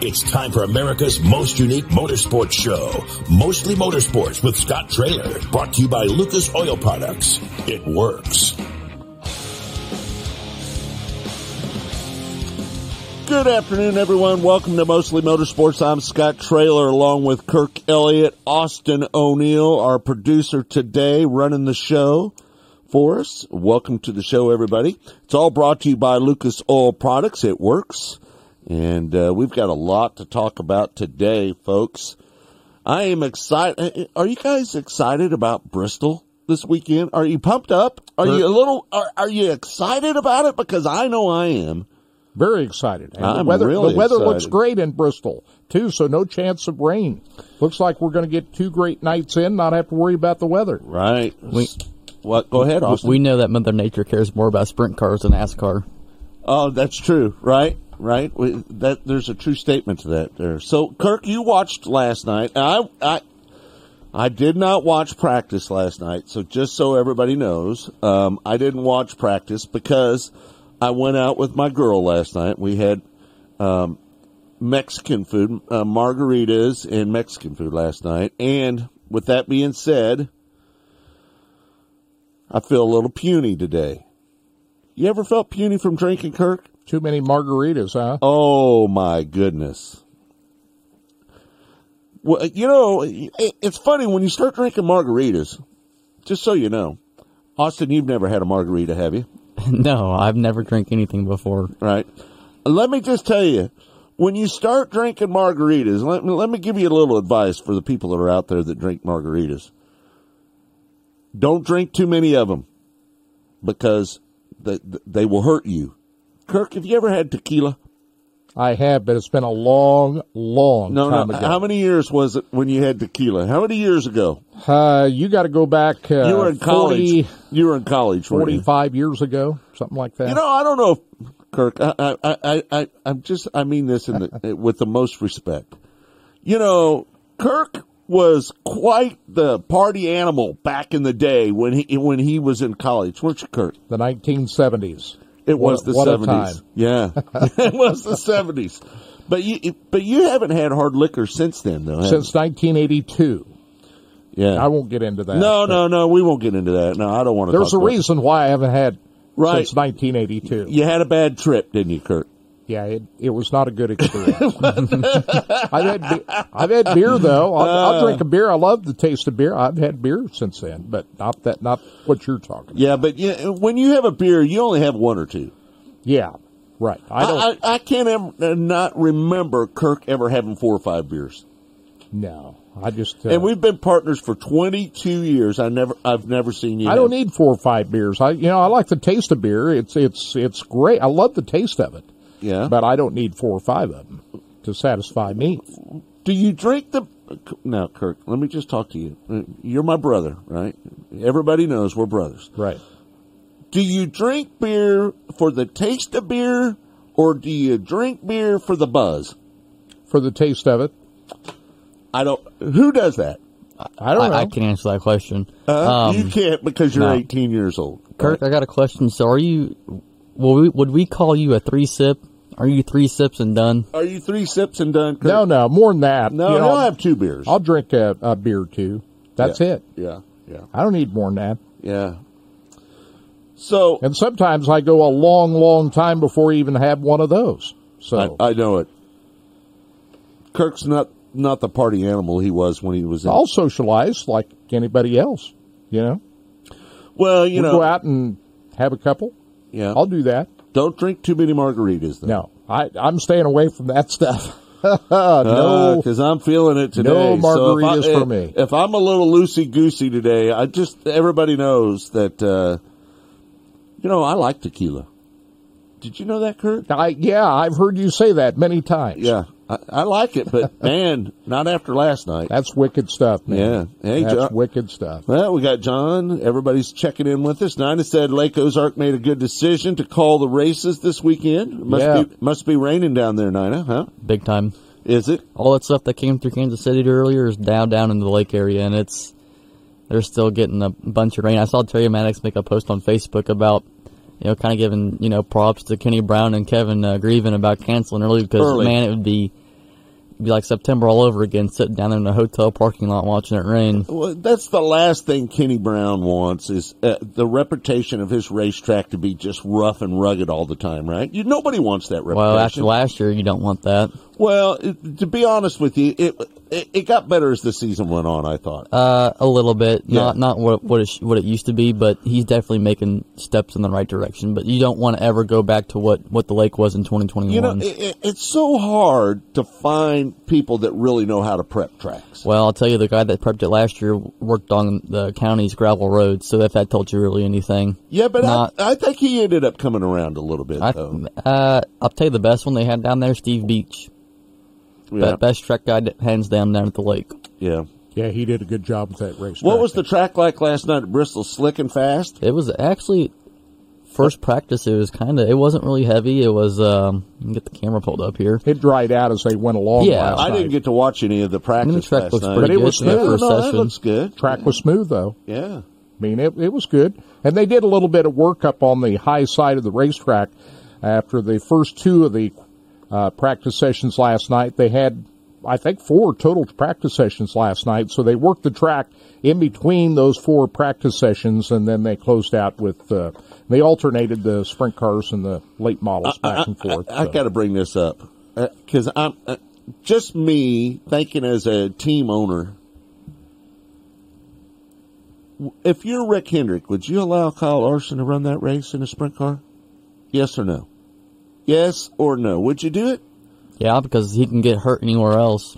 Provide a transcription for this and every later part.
It's time for America's most unique motorsports show, Mostly Motorsports with Scott Traylor, brought to you by Lucas Oil Products. It works. Good afternoon, everyone. Welcome to Mostly Motorsports. I'm Scott Traylor, along with Kirk Elliott, Austin O'Neill, our producer today, running the show for us. Welcome to the show, everybody. It's all brought to you by Lucas Oil Products. It works. And we've got a lot to talk about today, folks. I am excited. Are you guys excited about Bristol this weekend? Are you pumped up? Are you excited about it? Because I know I am. Very excited. And I'm the weather excited. looks great in Bristol, too, so no chance of rain. Looks like we're going to get 2 great nights in, not have to worry about the weather. Right. What? Go ahead, Austin. We know that Mother Nature cares more about sprint cars than NASCAR. Oh, that's true. Right. There's a true statement to that there. So, Kirk, you watched last night. I did not watch practice last night, so just so everybody knows, I didn't watch practice because I went out with my girl last night. We had Mexican food, margaritas and Mexican food last night. And with that being said, I feel a little puny today. You ever felt puny from drinking, Kirk? Too many margaritas, huh? Oh, my goodness. Well, you know, it's funny when you start drinking margaritas, just so you know. Austin, you've never had a margarita, have you? No, I've never drank anything before. Right. Let me just tell you, when you start drinking margaritas, let me give you a little advice for the people that are out there that drink margaritas. Don't drink too many of them because they will hurt you. Kirk, have you ever had tequila? I have, but it's been a long time ago. How many years was it when you had tequila? How many years ago? You got to go back. You were in college. You were in college. 45 years ago, something like that. You know, I don't know, Kirk. I mean this with the most respect. You know, Kirk was quite the party animal back in the day when he was in college, weren't you, Kirk? The 1970s. It was the 70s. Yeah, it was the 70s. But you haven't had hard liquor since then, though. Since 1982. Yeah, I won't get into that. No, we won't get into that. No, I don't want to. There's a reason why I haven't had since 1982. You had a bad trip, didn't you, Kirk? Yeah, it was not a good experience. I've had beer though. I'll drink a beer. I love the taste of beer. I've had beer since then, but not what you're talking about. Yeah, but when you have a beer, you only have one or two. Yeah, right. I can't not remember Kirk ever having 4 or 5 beers. No, I just and we've been partners for 22 years. I've never seen you. I don't need 4 or 5 beers. I like the taste of beer. It's great. I love the taste of it. Yeah. But I don't need 4 or 5 of them to satisfy me. Do you drink now, Kirk, let me just talk to you. You're my brother, right? Everybody knows we're brothers. Right. Do you drink beer for the taste of beer, or do you drink beer for the buzz? For the taste of it. Who does that? I don't know. I can answer that question. You can't because you're 18 years old. Kirk, right? I got a question. So would we call you a 3-sip? Are you 3 sips and done? Are you 3 sips and done, Kirk? No, more than that. No, I'll have 2 beers. I'll drink a beer or 2. That's it. Yeah. I don't need more than that. Yeah. So, and sometimes I go a long time before I even have one of those. So I know it. Kirk's not the party animal he was when he was in. I'll socialize like anybody else, Well, we'll go out and have a couple. Yeah. I'll do that. Don't drink too many margaritas, though. No, I'm staying away from that stuff. No, because I'm feeling it today. No margaritas for me. If I'm a little loosey-goosey today, everybody knows that, I like tequila. Did you know that, Kurt? I've heard you say that many times. Yeah, I like it, but man, not after last night. That's wicked stuff, man. Yeah. Hey, that's John. Wicked stuff. Well, we got John. Everybody's checking in with us. Nina said Lake Ozark made a good decision to call the races this weekend. Must be raining down there, Nina, huh? Big time. Is it? All that stuff that came through Kansas City earlier is down in the lake area, and they're still getting a bunch of rain. I saw Terry Maddox make a post on Facebook about kind of giving, props to Kenny Brown and Kevin Grieven about canceling early because, man, it would be be like September all over again, sitting down there in the hotel parking lot watching it rain. Well, that's the last thing Kenny Brown wants is the reputation of his racetrack to be just rough and rugged all the time, right? Nobody wants that reputation. Well, after last year, you don't want that. Well, to be honest with you, it got better as the season went on, I thought. A little bit. Yeah. Not what it used to be, but he's definitely making steps in the right direction. But you don't want to ever go back to what the lake was in 2021. You know, it's so hard to find people that really know how to prep tracks. Well, I'll tell you, the guy that prepped it last year worked on the county's gravel roads, so if that told you really anything. Yeah, but I think he ended up coming around a little bit, though. I'll tell you the best one they had down there, Steve Beach. Yeah. Best track guy, hands down at the lake. Yeah. Yeah, he did a good job with that racetrack. What was the track like last night at Bristol? Slick and fast? It was actually, first practice, it wasn't really heavy. It was, let me get the camera pulled up here. It dried out as they went along. Yeah. last I didn't night. get to watch any of the practice The track last looks night. pretty But it good was for that smooth. first that session. looks good. Track was smooth, though. Yeah. I mean, it was good. And they did a little bit of work up on the high side of the racetrack after the first two of the practice sessions last night. They had, I think, 4 total practice sessions last night. So they worked the track in between those 4 practice sessions, and then they closed out with, they alternated the sprint cars and the late models back and forth. I got to bring this up because I'm just me thinking as a team owner. If you're Rick Hendrick, would you allow Kyle Larson to run that race in a sprint car? Yes or no? Yes or no? Would you do it? Yeah, because he can get hurt anywhere else.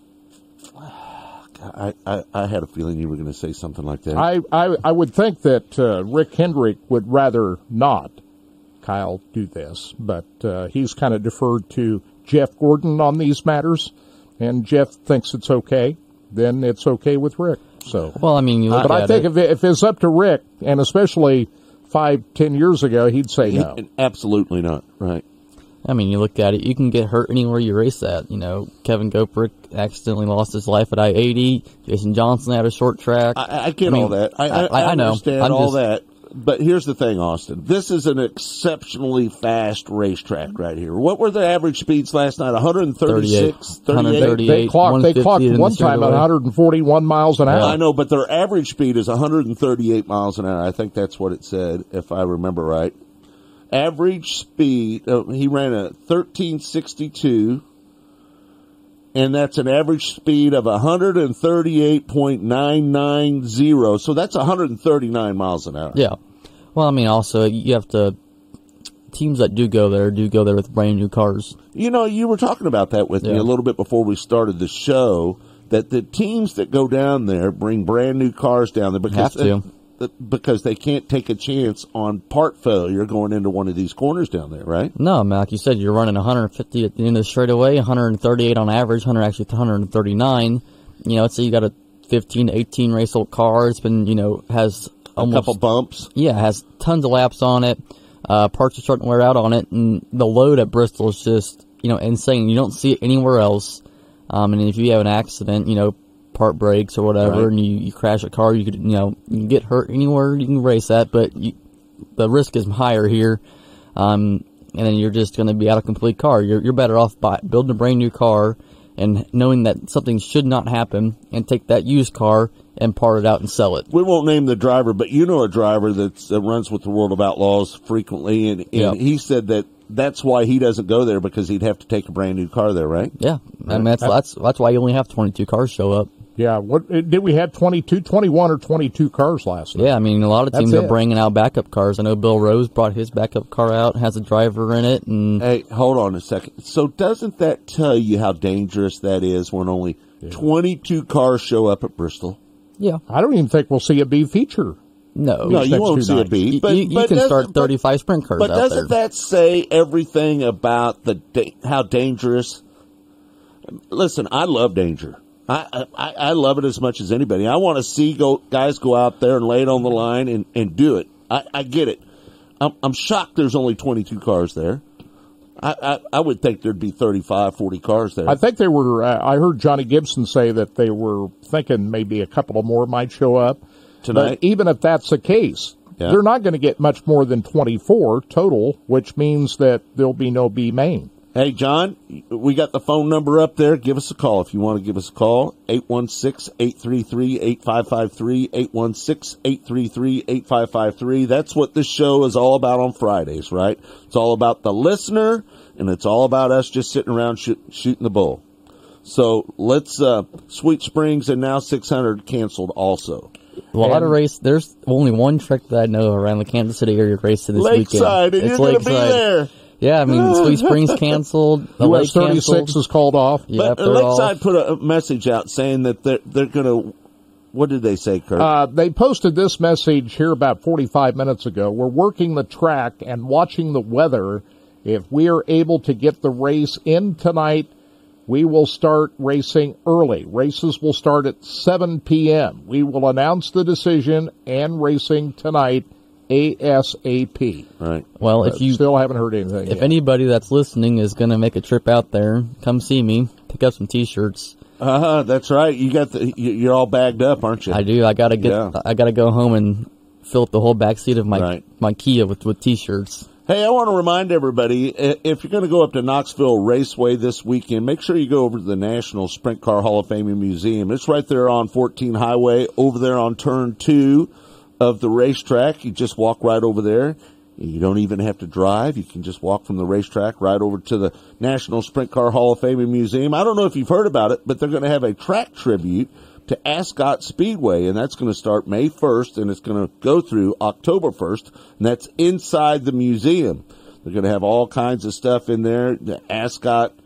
I had a feeling you were going to say something like that. I would think that Rick Hendrick would rather not Kyle do this, but he's kind of deferred to Jeff Gordon on these matters, and Jeff thinks it's okay. Then it's okay with Rick. So, well, I mean, you look but at I think if it's up to Rick, and especially 5-10 years ago, he'd say no. Absolutely not. Right. I mean, you look at it, you can get hurt anywhere you race at. You know, Kevin Goprick accidentally lost his life at I-80. Jason Johnson had a short track. I get all that. I know. understand all that. But here's the thing, Austin. This is an exceptionally fast racetrack right here. What were the average speeds last night? 136? 38? They clocked one time at 141 miles an hour. I know, but their average speed is 138 miles an hour. I think that's what it said, if I remember right. Average speed, he ran a 1362, and that's an average speed of 138.990. So that's 139 miles an hour. Yeah. Well, I mean, also, you have to, teams that do go there with brand new cars. You know, you were talking about that with me a little bit before we started the show, that the teams that go down there bring brand new cars down there because they can't take a chance on part failure going into one of these corners down there, right? No, I mean, like you said, you're running 150 at the end of the straightaway, 138 on average, 139. You know, let's say you got a 15 to 18 race old car. It's been, has almost a couple bumps. Yeah, has tons of laps on it. Parts are starting to wear out on it, and the load at Bristol is just, insane. You don't see it anywhere else. And if you have an accident, part breaks or whatever, and you crash a car, you could, you can get hurt anywhere you can race at, but the risk is higher here. And then you're just going to be out of complete car. You're better off by building a brand new car and knowing that something should not happen, and take that used car and part it out and sell it. We won't name the driver, but you know a driver that runs with the World of Outlaws frequently, and he said that's why he doesn't go there, because he'd have to take a brand new car there, right? Yeah, I mean, that's why you only have 22 cars show up. Yeah, what did we have 21 or 22 cars last night? Yeah, I mean, a lot of teams are bringing out backup cars. I know Bill Rose brought his backup car out, has a driver in it. And hey, hold on a second. So doesn't that tell you how dangerous that is when only 22 cars show up at Bristol? Yeah. I don't even think we'll see a B feature. No, you won't see a B. But you can start 35 sprint cars out there. But doesn't that say everything about how dangerous? Listen, I love danger. I love it as much as anybody. I want to see guys go out there and lay it on the line and do it. I get it. I'm shocked there's only 22 cars there. I would think there'd be 35, 40 cars there. I think they were, I heard Johnny Gibson say that they were thinking maybe a couple of more might show up tonight. But even if that's the case, they're not going to get much more than 24 total, which means that there'll be no B main. Hey, John, we got the phone number up there. Give us a call if you want to give us a call. 816-833-8553, 816-833-8553. That's what this show is all about on Fridays, right? It's all about the listener, and it's all about us just sitting around shooting the bull. So let's, Sweet Springs and now 600 canceled also. A lot of race. There's only one track that I know around the Kansas City area racing this Lakeside, weekend. and you're going to be there. Yeah, I mean, Sweet Springs canceled. The US 36 is called off. Yep, but Lakeside put a message out saying that they're going to. What did they say, Kurt? They posted this message here about 45 minutes ago. We're working the track and watching the weather. If we are able to get the race in tonight, we will start racing early. Races will start at 7 p.m. We will announce the decision and racing tonight ASAP. Right. Well, if you still haven't heard anything if yet. anybody that's listening is going to make a trip out there, come see me, pick up some T-shirts. That's right. You got you're all bagged up, aren't you? I do. I gotta go home and fill up the whole back seat of my Kia with T-shirts. Hey, I want to remind everybody, if you're going to go up to Knoxville Raceway this weekend, make sure you go over to the National Sprint Car Hall of Fame and Museum. It's right there on 14 Highway, over there on turn 2 of the racetrack. You just walk right over there. You don't even have to drive. You can just walk from the racetrack right over to the National Sprint Car Hall of Fame and Museum. I don't know if you've heard about it, but they're going to have a track tribute to Ascot Speedway, and that's going to start May 1st, and it's going to go through October 1st, and that's inside the museum. They're going to have all kinds of stuff in there, the Ascot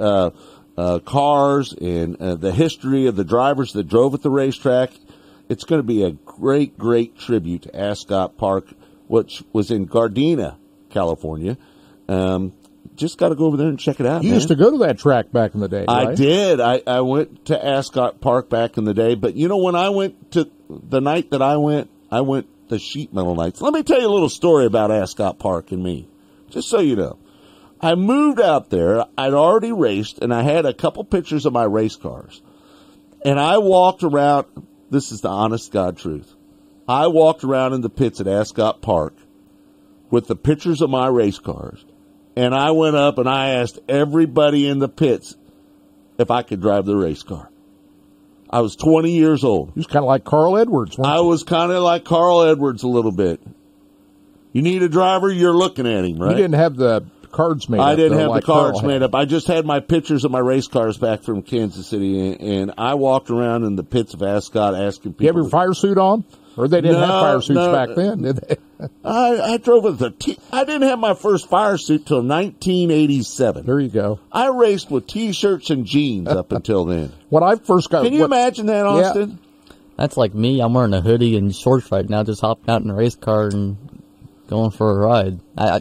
cars and the history of the drivers that drove at the racetrack. It's going to be a great, great tribute to Ascot Park, which was in Gardena, California. Just got to go over there and check it out. You used to go to that track back in the day, right? I did. I went to Ascot Park back in the day. But, you know, when I went to the night that I went the sheet metal nights. Let me tell you a little story about Ascot Park and me, just so you know. I moved out there. I'd already raced, and I had a couple pictures of my race cars. And I walked around. This is the honest God truth. I walked around in the pits at Ascot Park with the pictures of my race cars. And I went up and I asked everybody in the pits if I could drive the race car. I was 20 years old. He was kind of like Carl Edwards. I was kind of like Carl Edwards a little bit. You need a driver, you're looking at him, right? You didn't have the cards made up. I didn't have like the cards Carl made had. up. I just had my pictures of my race cars back from Kansas City, and I walked around in the pits of Ascot asking people. You have your fire suit on? Or they didn't have fire suits back then, did they? I drove with I didn't have my first fire suit till 1987. There you go. I raced with T-shirts and jeans up until then. When I first got... Can you imagine that, Austin? That's like me. I'm wearing a hoodie and shorts right now, just hopping out in a race car and going for a ride.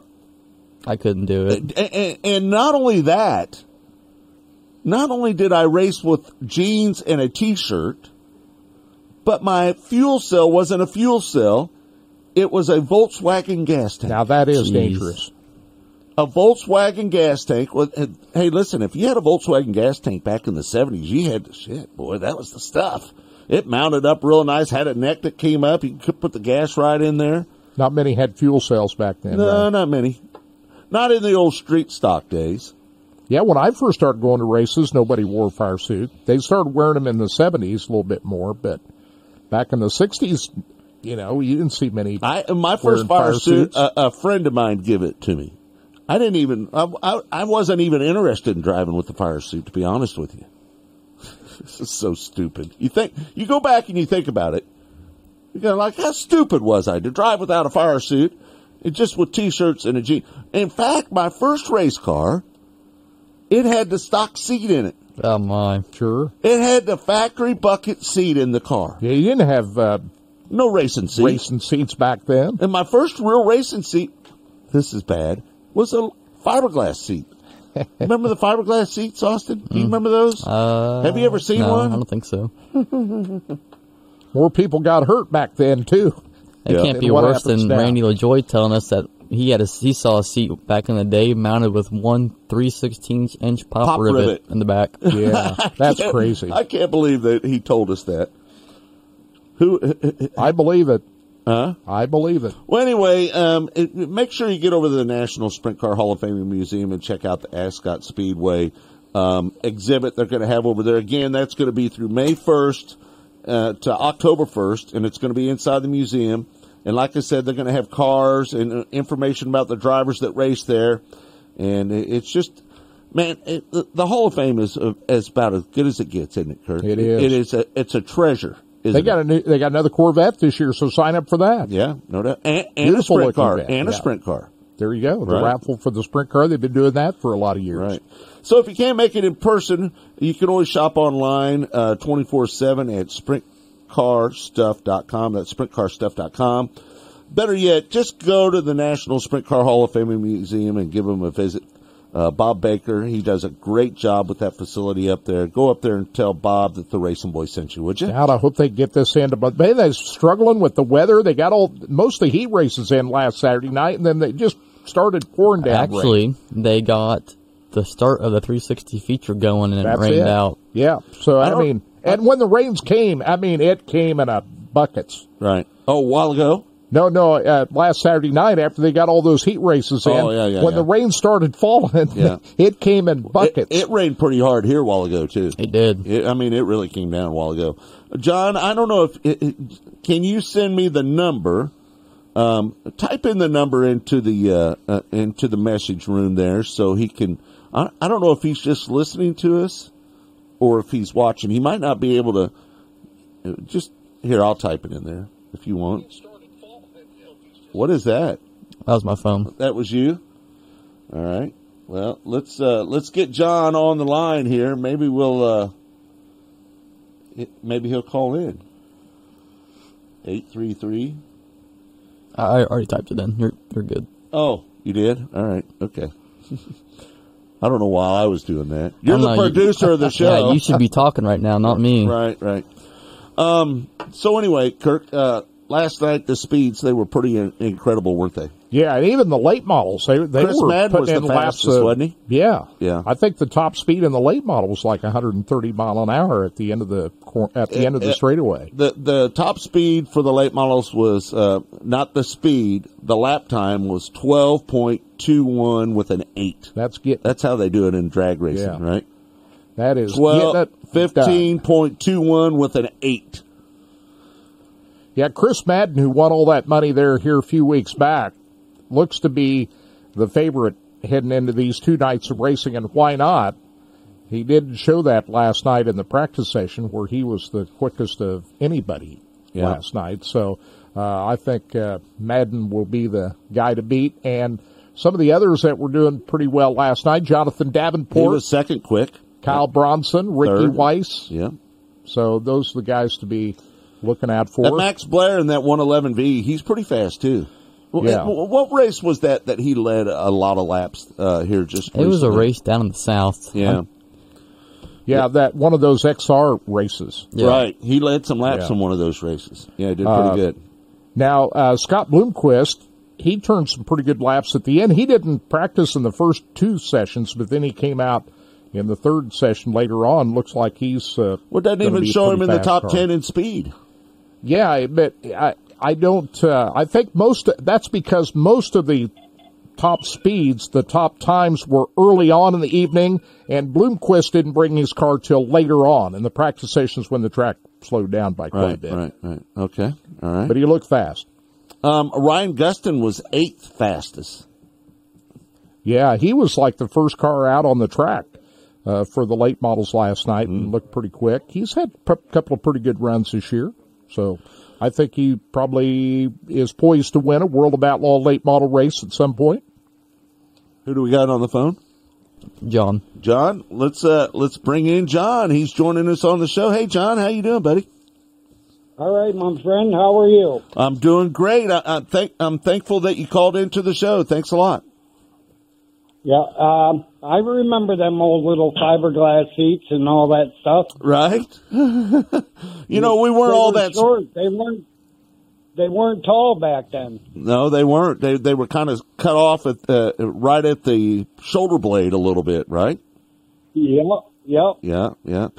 I couldn't do it. And not only that, not only did I race with jeans and a T-shirt, but my fuel cell wasn't a fuel cell. It was a Volkswagen gas tank. Now that is dangerous. A Volkswagen gas tank. Hey, listen, if you had a Volkswagen gas tank back in the 70s, you had shit, boy, that was the stuff. It mounted up real nice, had a neck that came up. You could put the gas right in there. Not many had fuel cells back then. No, right? not many. Not in the old street stock days. Yeah, when I first started going to races, nobody wore a fire suit. They started wearing them in the 70s a little bit more, but back in the 60s, you know, you didn't see many. My first fire suit, a friend of mine gave it to me. I didn't even, I wasn't even interested in driving with the fire suit, to be honest with you. This is so stupid. You go back and you think about it. You're like, how stupid was I to drive without a fire suit, just with T-shirts and a jean? In fact, my first race car, it had the stock seat in it. Oh, my. Sure. It had the factory bucket seat in the car. Yeah, you didn't have no racing seats. Racing seats back then. And my first real racing seat, this is bad, was a fiberglass seat. Remember the fiberglass seats, Austin? Do you remember those? Have you ever seen one? I don't think so. More people got hurt back then, too. It can't be worse than Randy LaJoy telling us that he saw a seat back in the day mounted with one 3/16-inch pop rivet in the back. Yeah, that's crazy. I can't believe that he told us that. I believe it. I believe it. Well, anyway, make sure you get over to the National Sprint Car Hall of Fame Museum and check out the Ascot Speedway exhibit they're going to have over there. Again, that's going to be through May 1st to October 1st, and it's going to be inside the museum. And like I said, they're going to have cars and information about the drivers that race there. And it's just, man, the Hall of Fame is about as good as it gets, isn't it, Kurt? It is. It's a treasure. They got another Corvette this year, so sign up for that. Yeah, no doubt. And a sprint car. And a sprint car. There you go. The Right. raffle for the sprint car. They've been doing that for a lot of years. Right. So if you can't make it in person, you can always shop online 24/7 at sprintcarstuff.com. That's sprintcarstuff.com. Better yet, just go to the National Sprint Car Hall of Fame Museum and give them a visit. Bob Baker, he does a great job with that facility up there. Go up there and tell Bob that the Racing Boy sent you, would you? God, I hope they get this in. But man, they're struggling with the weather. They got most of the heat races in last Saturday night, and then they just started pouring down. Actually, they got the start of the 360 feature going, and it rained out. Yeah. So, and when the rains came, it came in buckets. Right. Oh, a while ago? No, last Saturday night after they got all those heat races in, when the rain started falling, it came in buckets. It rained pretty hard here a while ago, too. It did. It really came down a while ago. John, I don't know can you send me the number? Type in the number into the message room there so he can, I don't know if he's just listening to us or if he's watching. He might not be able to, I'll type it in there if you want. What is that? That was my phone. That was you? All right. Well, let's get John on the line here. Maybe maybe he'll call in. 833. I already typed it in. You're good. Oh, you did? All right. Okay. I don't know why I was doing that. You're the producer of the show. Yeah, you should be talking right now, not me. Right. So anyway, Kirk, last night the speeds, they were pretty incredible, weren't they? Yeah, and even the late models, they Chris were Madden was putting the in laps, fastest, wasn't he? Yeah. Yeah. I think the top speed in the late model was like 130 mile an hour at the end of the straightaway. The top speed for the late models was not the speed. The lap time was 12.21 with an 8. That's how they do it in drag racing, right? That is 15.21 with an 8. Yeah, Chris Madden, who won all that money there here a few weeks back, looks to be the favorite heading into these 2 nights of racing, and why not? He did show that last night in the practice session where he was the quickest of anybody last night. So I think Madden will be the guy to beat. And some of the others that were doing pretty well last night, Jonathan Davenport. He was second quick. Kyle Bronson, Ricky Weiss. Yeah. So those are the guys to be looking out for. That Max Blair in that 111V, he's pretty fast too. Yeah. What race was that he led a lot of laps here just recently? It was a race down in the south. Yeah. That one of those XR races. Yeah. Right. He led some laps in one of those races. Yeah, he did pretty good. Now, Scott Bloomquist, he turned some pretty good laps at the end. He didn't practice in the first 2 sessions, but then he came out in the 3rd session later on. Looks like he's doesn't even show him in the top 10 in speed. Yeah, but I don't. I think that's because most of the top speeds, the top times were early on in the evening, and Bloomquist didn't bring his car till later on in the practice sessions when the track slowed down by quite a bit. Right. Okay, all right. But he looked fast. Ryan Gustin was 8th fastest. Yeah, he was like the first car out on the track for the late models last night and looked pretty quick. He's had a couple of pretty good runs this year. So I think he probably is poised to win a World of Outlaw late model race at some point. Who do we got on the phone? John, let's bring in John. He's joining us on the show. Hey, John, how you doing, buddy? All right, my friend. How are you? I'm doing great. I'm thankful that you called into the show. Thanks a lot. Yeah, I remember them old little fiberglass seats and all that stuff. Right? We weren't all that short. They weren't tall back then. No, they weren't. They were kind of cut off right at the shoulder blade a little bit, right? Yep. Yeah.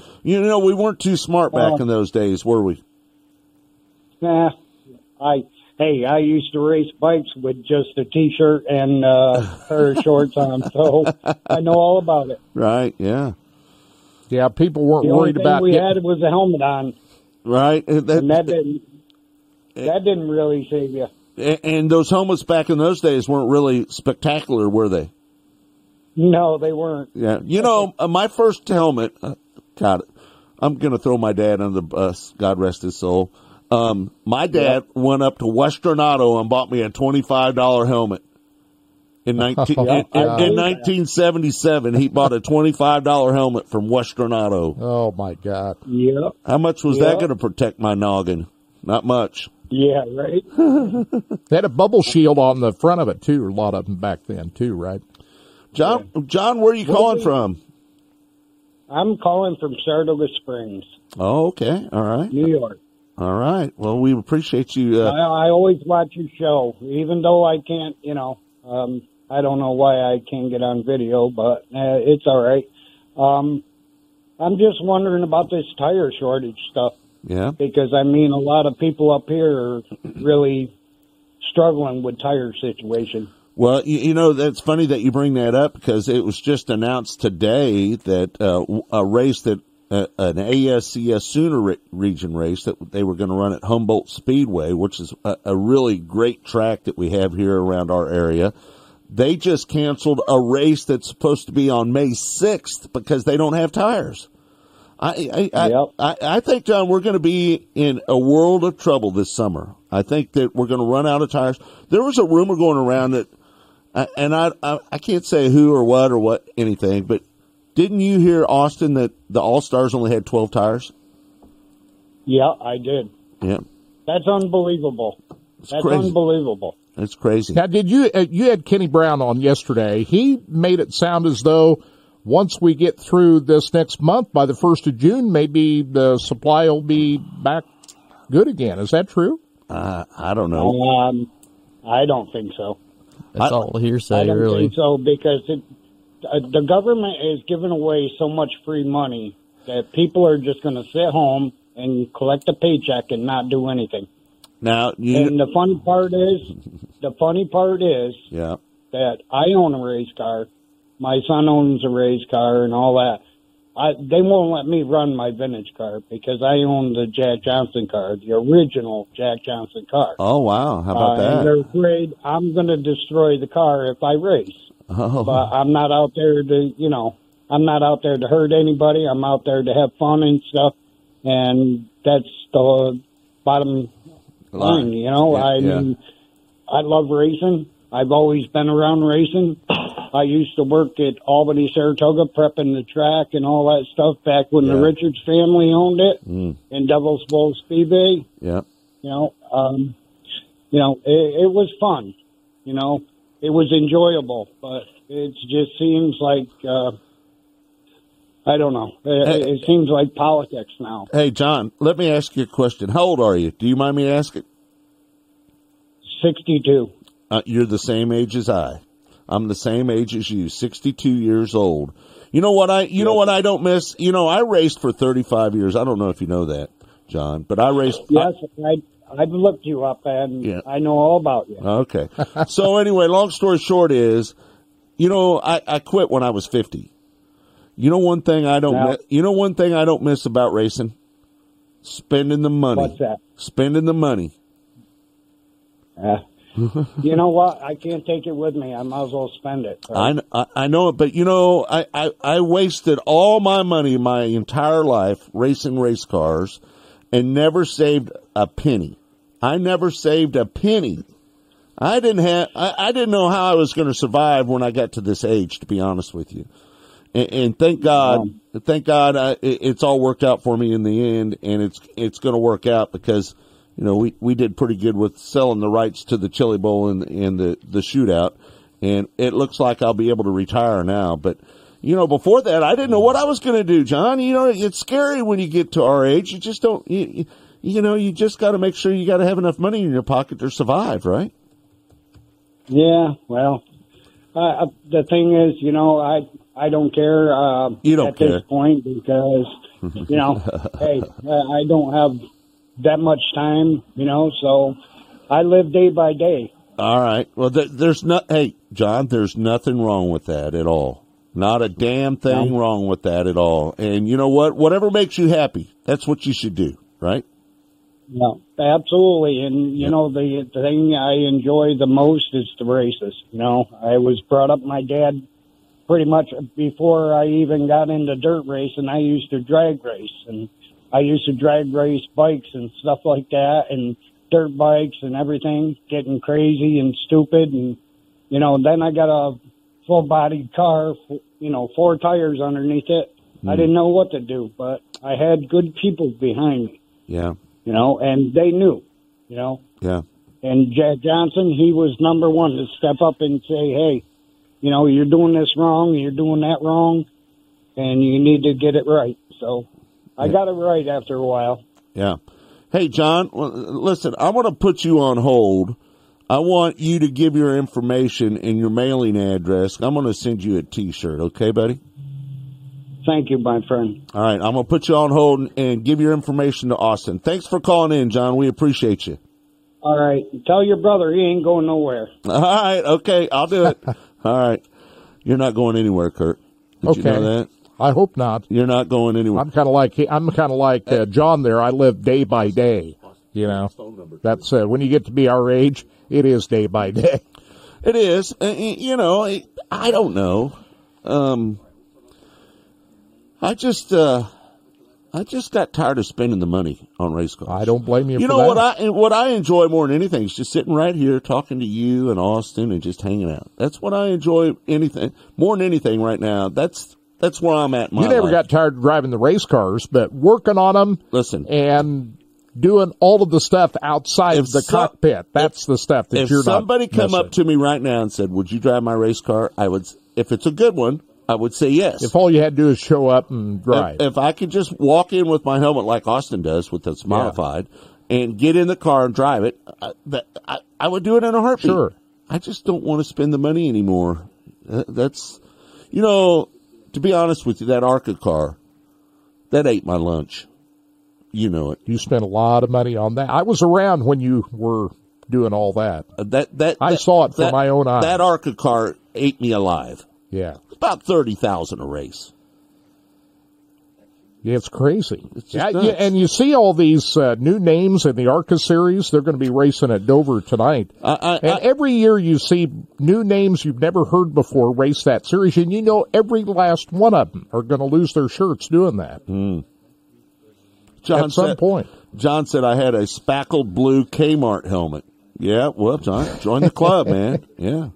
We weren't too smart back in those days, were we? Nah. hey, I used to race bikes with just a T-shirt and a pair of shorts on, so I know all about it. Right, yeah. Yeah, people weren't The only worried thing about we getting... had was a helmet on, Right. and that didn't really save you. And those helmets back in those days weren't really spectacular, were they? No, they weren't. Yeah. You know, my first helmet, God, I'm going to throw my dad under the bus, God rest his soul. My dad went up to Western Auto and bought me a $25 helmet. In 1977, he bought a $25 helmet from Western Auto. Oh, my God. Yep. How much was that going to protect my noggin? Not much. Yeah, right. They had a bubble shield on the front of it, too, a lot of them back then, too, right? John, where are you calling from? I'm calling from Saratoga Springs, Oh, okay. All right. New York. All right. Well, we appreciate you. I always watch your show, even though I can't, I don't know why I can't get on video, but it's all right. I'm just wondering about this tire shortage stuff. Yeah. Because, a lot of people up here are really struggling with tire situation. Well, that's funny that you bring that up because it was just announced today that a race that an ASCS Sooner region race that they were going to run at Humboldt Speedway, which is a really great track that we have here around our area. They just canceled a race that's supposed to be on May 6th because they don't have tires. I think, John, we're going to be in a world of trouble this summer. I think that we're going to run out of tires. There was a rumor going around that, and I can't say who or what anything, but didn't you hear, Austin, that the All-Stars only had 12 tires? Yeah, I did. Yeah. That's unbelievable. That's crazy. Unbelievable. It's crazy. Now, did you had Kenny Brown on yesterday. He made it sound as though once we get through this next month, by the 1st of June, maybe the supply will be back good again. Is that true? I don't know. I don't think so. That's all hearsay, I don't really. think so because the government is giving away so much free money that people are just going to sit home and collect a paycheck and not do anything. Now, and the funny part is yeah, that I own a race car. My son owns a race car and all that. They won't let me run my vintage car because I own the Jack Johnson car, the original Jack Johnson car. Oh, wow. How about that? And they're afraid I'm going to destroy the car if I race. Oh. But I'm not out there to hurt anybody. I'm out there to have fun and stuff. And that's the bottom line, Yeah. I mean, I love racing. I've always been around racing. I used to work at Albany, Saratoga, prepping the track and all that stuff back when the Richards family owned it in Devil's Bowl Speedway. Yeah. It was fun. It was enjoyable, but it just seems like, I don't know. It seems like politics now. Hey, John, let me ask you a question. How old are you? Do you mind me asking? 62. You're the same age as I. I'm the same age as you, 62 years old. You know what I don't miss? I raced for 35 years. I don't know if you know that, John, but I raced. Yes, I've looked you up and I know all about you. Okay. So anyway, long story short is, I quit when I was 50. One thing I don't miss about racing? Spending the money. What's that? Spending the money. You know what? I can't take it with me. I might as well spend it. Right? I know it, but I wasted all my money my entire life racing race cars and never saved a penny. I never saved a penny. I didn't know how I was going to survive when I got to this age, to be honest with you. And thank God, it's all worked out for me in the end, and it's going to work out because, we did pretty good with selling the rights to the Chili Bowl and the shootout, and it looks like I'll be able to retire now. But, before that, I didn't know what I was going to do, John. It's scary when you get to our age. You just don't, you just got to make sure you got to have enough money in your pocket to survive, right? Yeah, well, the thing is, I don't care you don't at care. this point because, hey, I don't have that much time, so I live day by day. All right. Well, hey, John, there's nothing wrong with that at all. Not a damn thing wrong with that at all. And you know what? Whatever makes you happy, that's what you should do, right? No, absolutely. And, you know, the thing I enjoy the most is the races. You know, I was brought up, my dad, pretty much before I even got into dirt racing, I used to drag race. And I used to drag race bikes and stuff like that, and dirt bikes and everything, getting crazy and stupid. And, you know, then I got a full-bodied car, you know, 4 tires underneath it. I didn't know what to do, but I had good people behind me. Yeah. You know, and they knew, you know. Yeah. And Jack Johnson, he was number one to step up and say, hey, you know, you're doing this wrong, you're doing that wrong, and you need to get it right. So I got it right after a while. Yeah. Hey, John, listen, I want to put you on hold. I want you to give your information and your mailing address. I'm going to send you a T-shirt, okay, buddy? Thank you, my friend. All right, I'm going to put you on hold and give your information to Austin. Thanks for calling in, John. We appreciate you. All right. Tell your brother he ain't going nowhere. All right, okay, I'll do it. All right. You're not going anywhere, Kurt. Did you know that? I hope not. You're not going anywhere. I'm kind of like John there. I live day by day. You know, that's when you get to be our age, it is day by day. It is. You know, I don't know. I just got tired of spending the money on race cars. I don't blame you. You for know that. what I enjoy more than anything is just sitting right here talking to you and Austin and just hanging out. That's what I enjoy more than anything right now. That's where I'm at in my life. You never got tired of driving the race cars, but working on them. Listen, and doing all of the stuff outside of the cockpit. That's the stuff that you're not. If somebody come up to me right now and said, "Would you drive my race car?" I would. If it's a good one, I would say yes. If all you had to do is show up and drive. If I could just walk in with my helmet like Austin does with it's modified and get in the car and drive it, I would do it in a heartbeat. Sure. I just don't want to spend the money anymore. That's, you know, to be honest with you, that ARCA car, that ate my lunch. You know it. You spent a lot of money on that. I was around when you were doing all that. I saw it from my own eyes. That ARCA car ate me alive. Yeah. About $30,000 a race. Yeah, it's crazy. It's and you see all these new names in the ARCA series. They're going to be racing at Dover tonight. Every year you see new names you've never heard before race that series, and you know every last one of them are going to lose their shirts doing that. At some point. John said I had a spackled blue Kmart helmet. Yeah, well, John, join the club, man. Yeah.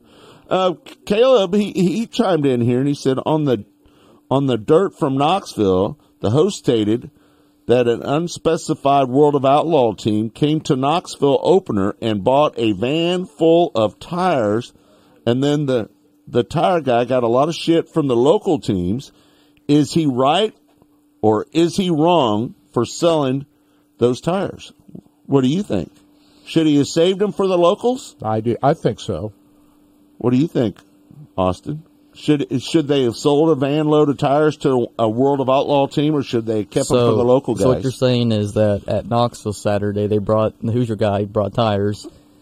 Caleb, he chimed in here and he said on the dirt from Knoxville, the host stated that an unspecified World of Outlaw team came to Knoxville opener and bought a van full of tires, and then the tire guy got a lot of shit from the local teams. Is he right or is he wrong for selling those tires? What do you think? Should he have saved them for the locals? I do. I think so. What do you think, Austin? Should they have sold a van load of tires to a World of Outlaw team, or should they have kept them for the local guys? So what you're saying is that at Knoxville Saturday, the Hoosier guy brought tires,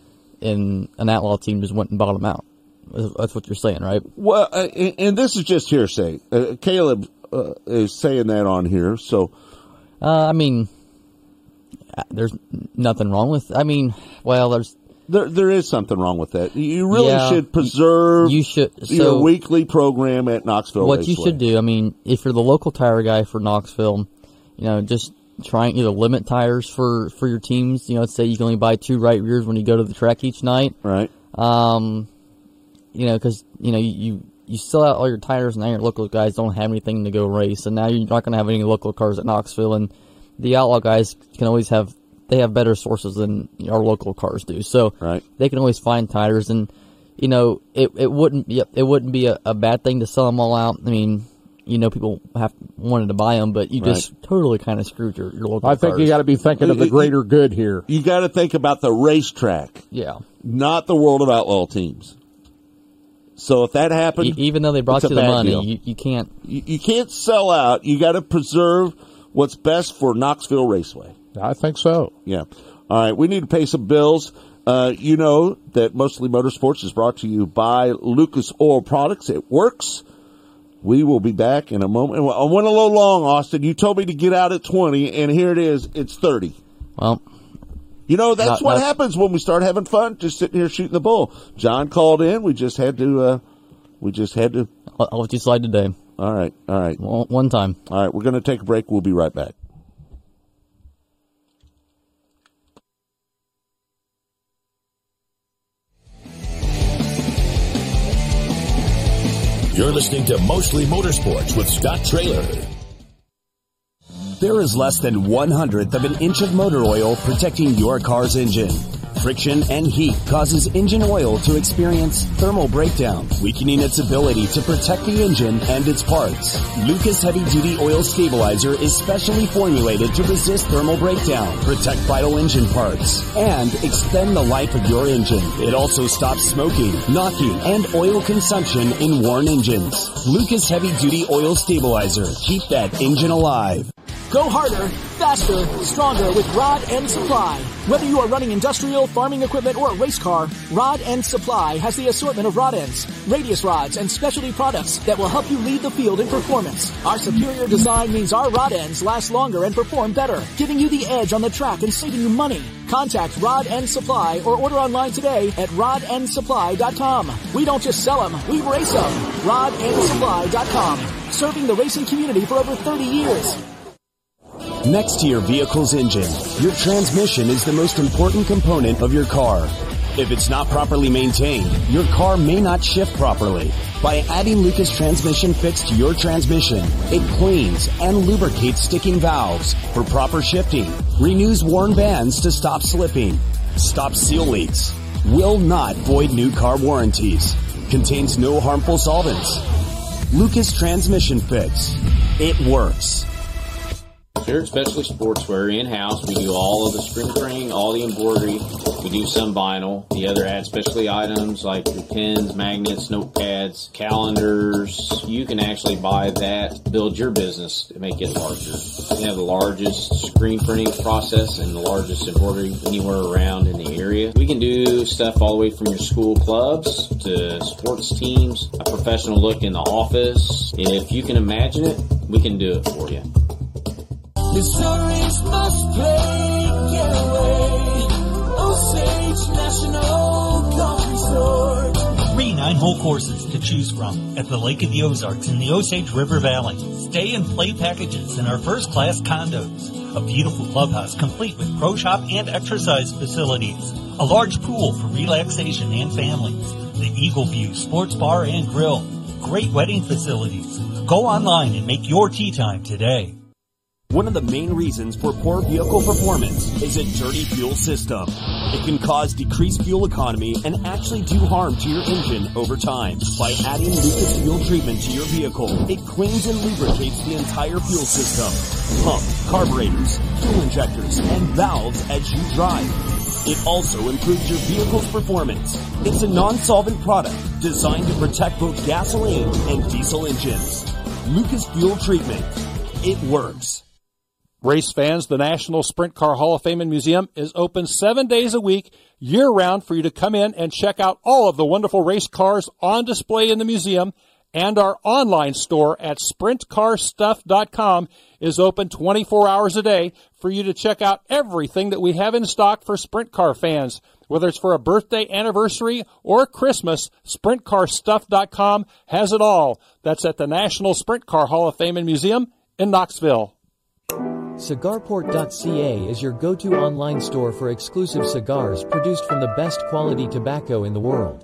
and an Outlaw team just went and bought them out. That's what you're saying, right? Well, and this is just hearsay. Caleb is saying that on here, so. I mean, there's nothing wrong with. I mean, well, There is something wrong with that. You really should preserve your weekly program at Knoxville What Raceway. you should do, I mean, if you're the local tire guy for Knoxville, you know, just try and either limit tires for your teams. You know, let's say you can only buy 2 right rears when you go to the track each night. Right. You know, because, you know, you sell out all your tires and now your local guys don't have anything to go race. And now you're not going to have any local cars at Knoxville. And the Outlaw guys can always have better sources than our local cars do. So they can always find tires, and you know it wouldn't be a bad thing to sell them all out. I mean, you know, people wanted to buy them, but you just totally kind of screwed your local cars. I think you got to be thinking of the greater good here. You got to think about the racetrack, not the World of Outlaw teams. So if that happened, even though they brought you the money, you can't. You can't sell out. You got to preserve what's best for Knoxville Raceway. I think so. Yeah. All right. We need to pay some bills. You know that Mostly Motorsports is brought to you by Lucas Oil Products. It works. We will be back in a moment. I went a little long, Austin. You told me to get out at 20, and here it is. It's 30. Well, you know, that's what happens when we start having fun, just sitting here shooting the bull. John called in. We just had to, I'll let you slide today. All right. One time. All right, we're going to take a break. We'll be right back. You're listening to Mostly Motorsports with Scott Traylor. There is less than 1/100th of an inch of motor oil protecting your car's engine. Friction and heat causes engine oil to experience thermal breakdown, weakening its ability to protect the engine and its parts. Lucas Heavy Duty Oil Stabilizer is specially formulated to resist thermal breakdown, protect vital engine parts, and extend the life of your engine. It also stops smoking, knocking, and oil consumption in worn engines. Lucas Heavy Duty Oil Stabilizer. Keep that engine alive. Go harder, faster, stronger with Rod End Supply. Whether you are running industrial, farming equipment, or a race car, Rod End Supply has the assortment of rod ends, radius rods, and specialty products that will help you lead the field in performance. Our superior design means our rod ends last longer and perform better, giving you the edge on the track and saving you money. Contact Rod End Supply or order online today at rodendsupply.com. We don't just sell them, we race them. rodendsupply.com. Serving the racing community for over 30 years. Next to your vehicle's engine, your transmission is the most important component of your car. If it's not properly maintained, your car may not shift properly. By adding Lucas Transmission Fix to your transmission, it cleans and lubricates sticking valves for proper shifting, renews worn bands to stop slipping, stops seal leaks, will not void new car warranties, contains no harmful solvents. Lucas Transmission Fix. It works. Here at Specialty Sportswear in-house, we do all of the screen printing, all the embroidery. We do some vinyl. The other add specialty items like your pens, magnets, notepads, calendars. You can actually buy that, build your business to make it larger. We have the largest screen printing process and the largest embroidery anywhere around in the area. We can do stuff all the way from your school clubs to sports teams, a professional look in the office. If you can imagine it, we can do it for you. The stories must play, get away. Osage National Golf Resort. 3 9-hole courses to choose from at the Lake of the Ozarks in the Osage River Valley. Stay and play packages in our first-class condos. A beautiful clubhouse complete with pro shop and exercise facilities. A large pool for relaxation and families. The Eagle View Sports Bar and Grill. Great wedding facilities. Go online and make your tee time today. One of the main reasons for poor vehicle performance is a dirty fuel system. It can cause decreased fuel economy and actually do harm to your engine over time. By adding Lucas Fuel Treatment to your vehicle, it cleans and lubricates the entire fuel system. Pump, carburetors, fuel injectors, and valves as you drive. It also improves your vehicle's performance. It's a non-solvent product designed to protect both gasoline and diesel engines. Lucas Fuel Treatment. It works. Race fans, the National Sprint Car Hall of Fame and Museum is open 7 days a week, year-round, for you to come in and check out all of the wonderful race cars on display in the museum. And our online store at sprintcarstuff.com is open 24 hours a day for you to check out everything that we have in stock for sprint car fans. Whether it's for a birthday, anniversary, or Christmas, sprintcarstuff.com has it all. That's at the National Sprint Car Hall of Fame and Museum in Knoxville. Cigarport.ca is your go-to online store for exclusive cigars produced from the best quality tobacco in the world.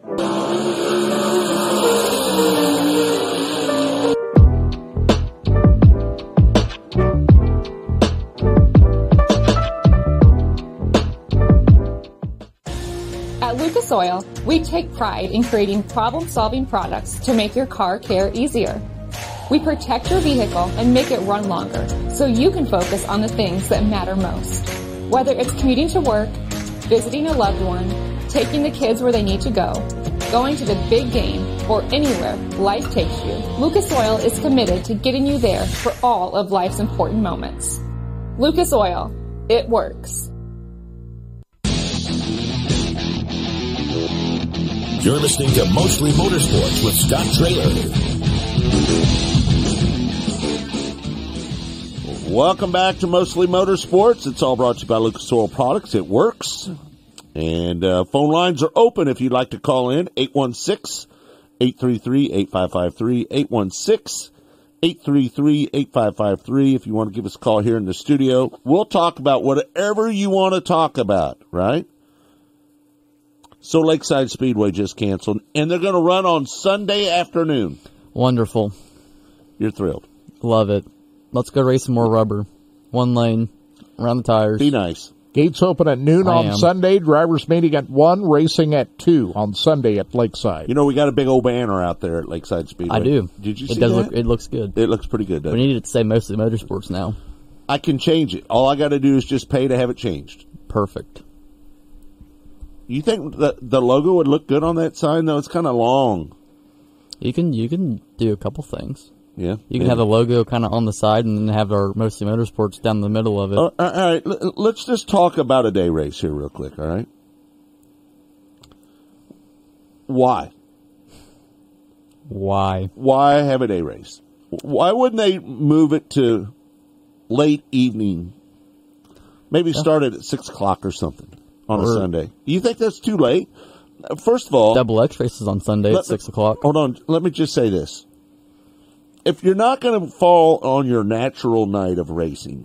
At Lucas Oil, we take pride in creating problem-solving products to make your car care easier. We protect your vehicle and make it run longer so you can focus on the things that matter most. Whether it's commuting to work, visiting a loved one, taking the kids where they need to go, going to the big game, or anywhere life takes you, Lucas Oil is committed to getting you there for all of life's important moments. Lucas Oil. It works. You're listening to Mostly Motorsports with Scott Traylor. Welcome back to Mostly Motorsports. It's all brought to you by Lucas Oil Products. It works. And phone lines are open if you'd like to call in. 816-833-8553. 816-833-8553 if you want to give us a call here in the studio. We'll talk about whatever you want to talk about, right? So Lakeside Speedway just canceled, and they're going to run on Sunday afternoon. Wonderful. You're thrilled. Love it. Let's go race some more rubber. One lane, around the tires. Be nice. Gates open at noon on Sunday. Drivers meeting at 1, racing at 2 on Sunday at Lakeside. You know, we got a big old banner out there at Lakeside Speedway. I do. Did you see that? It looks good. It looks pretty good, doesn't it? We need it to say Mostly Motorsports now. I can change it. All I got to do is just pay to have it changed. Perfect. You think the logo would look good on that sign, though? It's kind of long. You can do a couple things. Yeah. You can have the logo kind of on the side and then have our Mostly Motorsports down the middle of it. All right. Let's just talk about a day race here real quick, all right? Why? Why have a day race? Why wouldn't they move it to late evening? Maybe start it at 6 o'clock or something on a Sunday. You think that's too late? First of all, Double X races on Sunday at 6 o'clock. Hold on. Let me just say this. If you're not going to fall on your natural night of racing,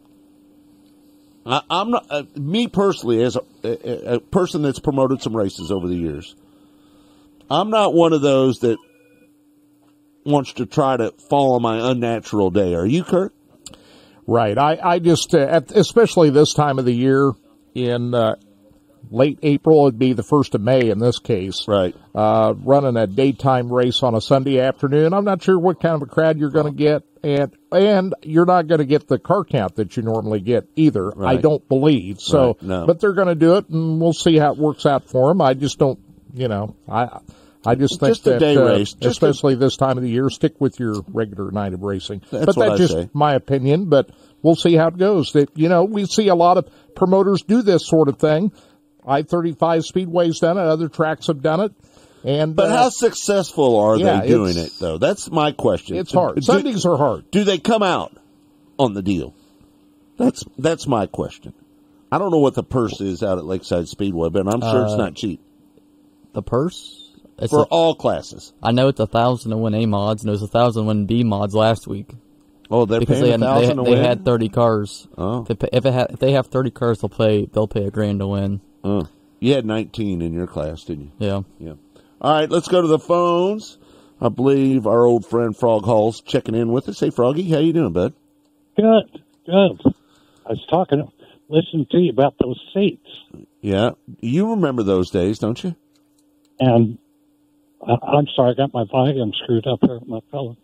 I'm not, me personally, as a person that's promoted some races over the years, I'm not one of those that wants to try to fall on my unnatural day. Are you, Kurt? Right. I just, especially this time of the year in late April, it'd be the 1st of May in this case. Right. Running a daytime race on a Sunday afternoon. I'm not sure what kind of a crowd you're going to get, and you're not going to get the car count that you normally get either. Right. I don't believe so. Right. No. But they're going to do it, and we'll see how it works out for them. I just don't, I just think just a day race, especially this time of the year, stick with your regular night of racing. That's that's just my opinion, but we'll see how it goes. That we see a lot of promoters do this sort of thing. I-35 Speedway's done it. Other tracks have done it. But how successful are they doing it, though? That's my question. It's hard. Sundays are hard. Do they come out on the deal? That's my question. I don't know what the purse is out at Lakeside Speedway, but I'm sure it's not cheap. The purse? For all classes. I know it's 1,000 to win A mods, and it was 1,000 to win B mods last week. Oh, they're because paying 1,000 to win? They had 30 cars. Oh. If they have 30 cars, they'll pay $1,000 to win. Oh. You had 19 in your class, didn't you? Yeah. All right, let's go to the phones. I believe our old friend Frog Hall's checking in with us. Hey, Froggy, how you doing, bud? Good. I was listening to you about those seats. Yeah. You remember those days, don't you? And I'm sorry, I got my volume screwed up here with my phone.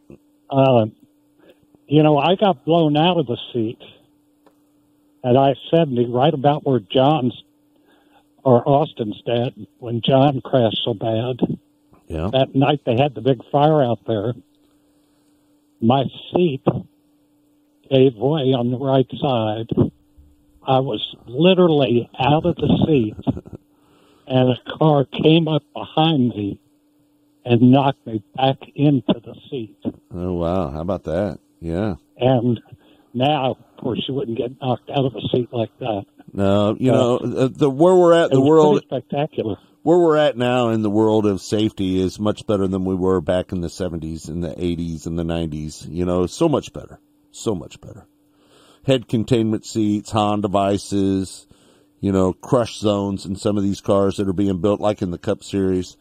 I got blown out of the seat at I-70 right about where Austin's dead when John crashed so bad. Yeah. That night they had the big fire out there. My seat gave way on the right side. I was literally out of the seat, and a car came up behind me and knocked me back into the seat. Oh, wow. How about that? Yeah. And now, of course, you wouldn't get knocked out of a seat like that. No, where we're at in the world, spectacular. Where we're at now in the world of safety is much better than we were back in the 70s and the 80s and the 90s. So much better. So much better. Head containment seats, HON devices, crush zones in some of these cars that are being built, like in the Cup Series.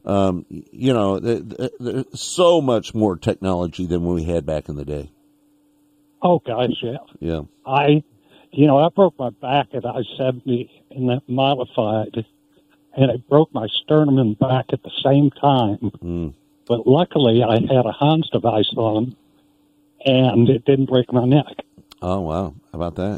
There's so much more technology than we had back in the day. Oh, gosh, yeah. Yeah. I broke my back at I-70 in that modified, and it broke my sternum and back at the same time. But luckily, I had a Hans device on, and it didn't break my neck. Oh, wow. How about that?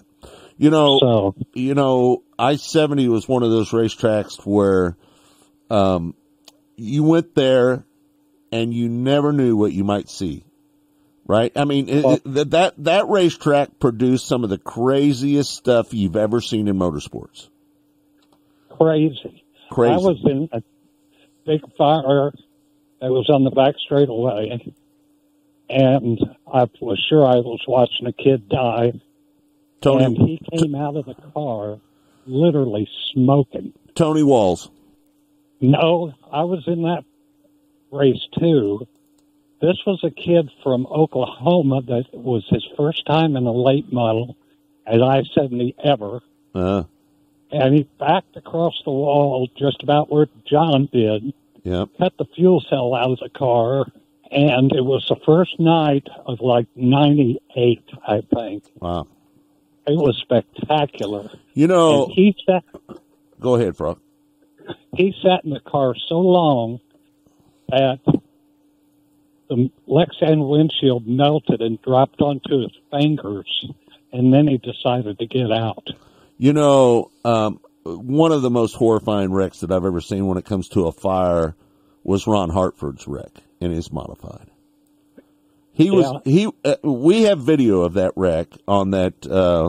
I-70 was one of those racetracks where you went there and you never knew what you might see. Right? I mean, that racetrack produced some of the craziest stuff you've ever seen in motorsports. Crazy. I was in big fire that was on the back straightaway, and I was sure I was watching a kid die. Tony, and he came out of the car literally smoking. Tony Walls. No, I was in that race too. This was a kid from Oklahoma that was his first time in a late model at I-70 ever. And he backed across the wall just about where John did, cut the fuel cell out of the car, and it was the first night of like 98, I think. Wow. It was spectacular. You know, and go ahead, Frog. He sat in the car so long that the Lexan windshield melted and dropped onto his fingers, and then he decided to get out. You know, one of the most horrifying wrecks that I've ever seen when it comes to a fire was Ron Hartford's wreck in his modified. We have video of that wreck on that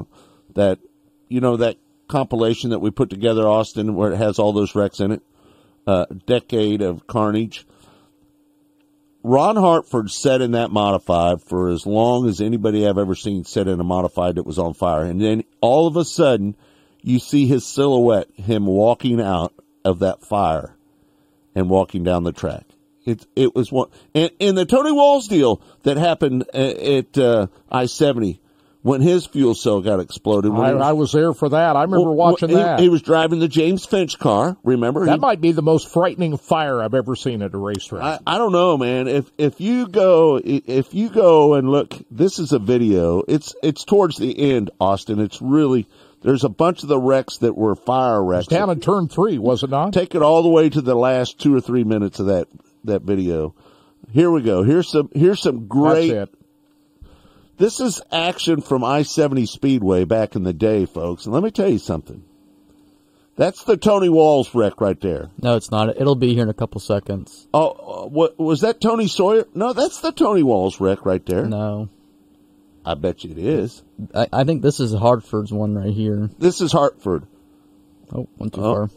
compilation that we put together, Austin, where it has all those wrecks in it. Decade of carnage. Ron Hartford sat in that modified for as long as anybody I've ever seen sit in a modified that was on fire. And then all of a sudden, you see his silhouette, him walking out of that fire and walking down the track. It was one, and in the Tony Walls deal that happened at I-70 when his fuel cell got exploded. I was there for that. I remember watching that. He was driving the James Finch car. Remember, that might be the most frightening fire I've ever seen at a racetrack. I don't know, man. If you go and look, this is a video. It's towards the end, Austin. It's really. There's a bunch of the wrecks that were fire wrecks. It was down in turn 3, was it not? Take it all the way to the last 2 or 3 minutes of that video. Here we go. Here's some great. That's it. This is action from I-70 Speedway back in the day, folks. And let me tell you something. That's the Tony Walls wreck right there. No, it's not. It'll be here in a couple seconds. Oh, what was that? Tony Sawyer? No, that's the Tony Walls wreck right there. No. I bet you it is. I think this is Hartford's one right here. This is Hartford. Oh, went too far.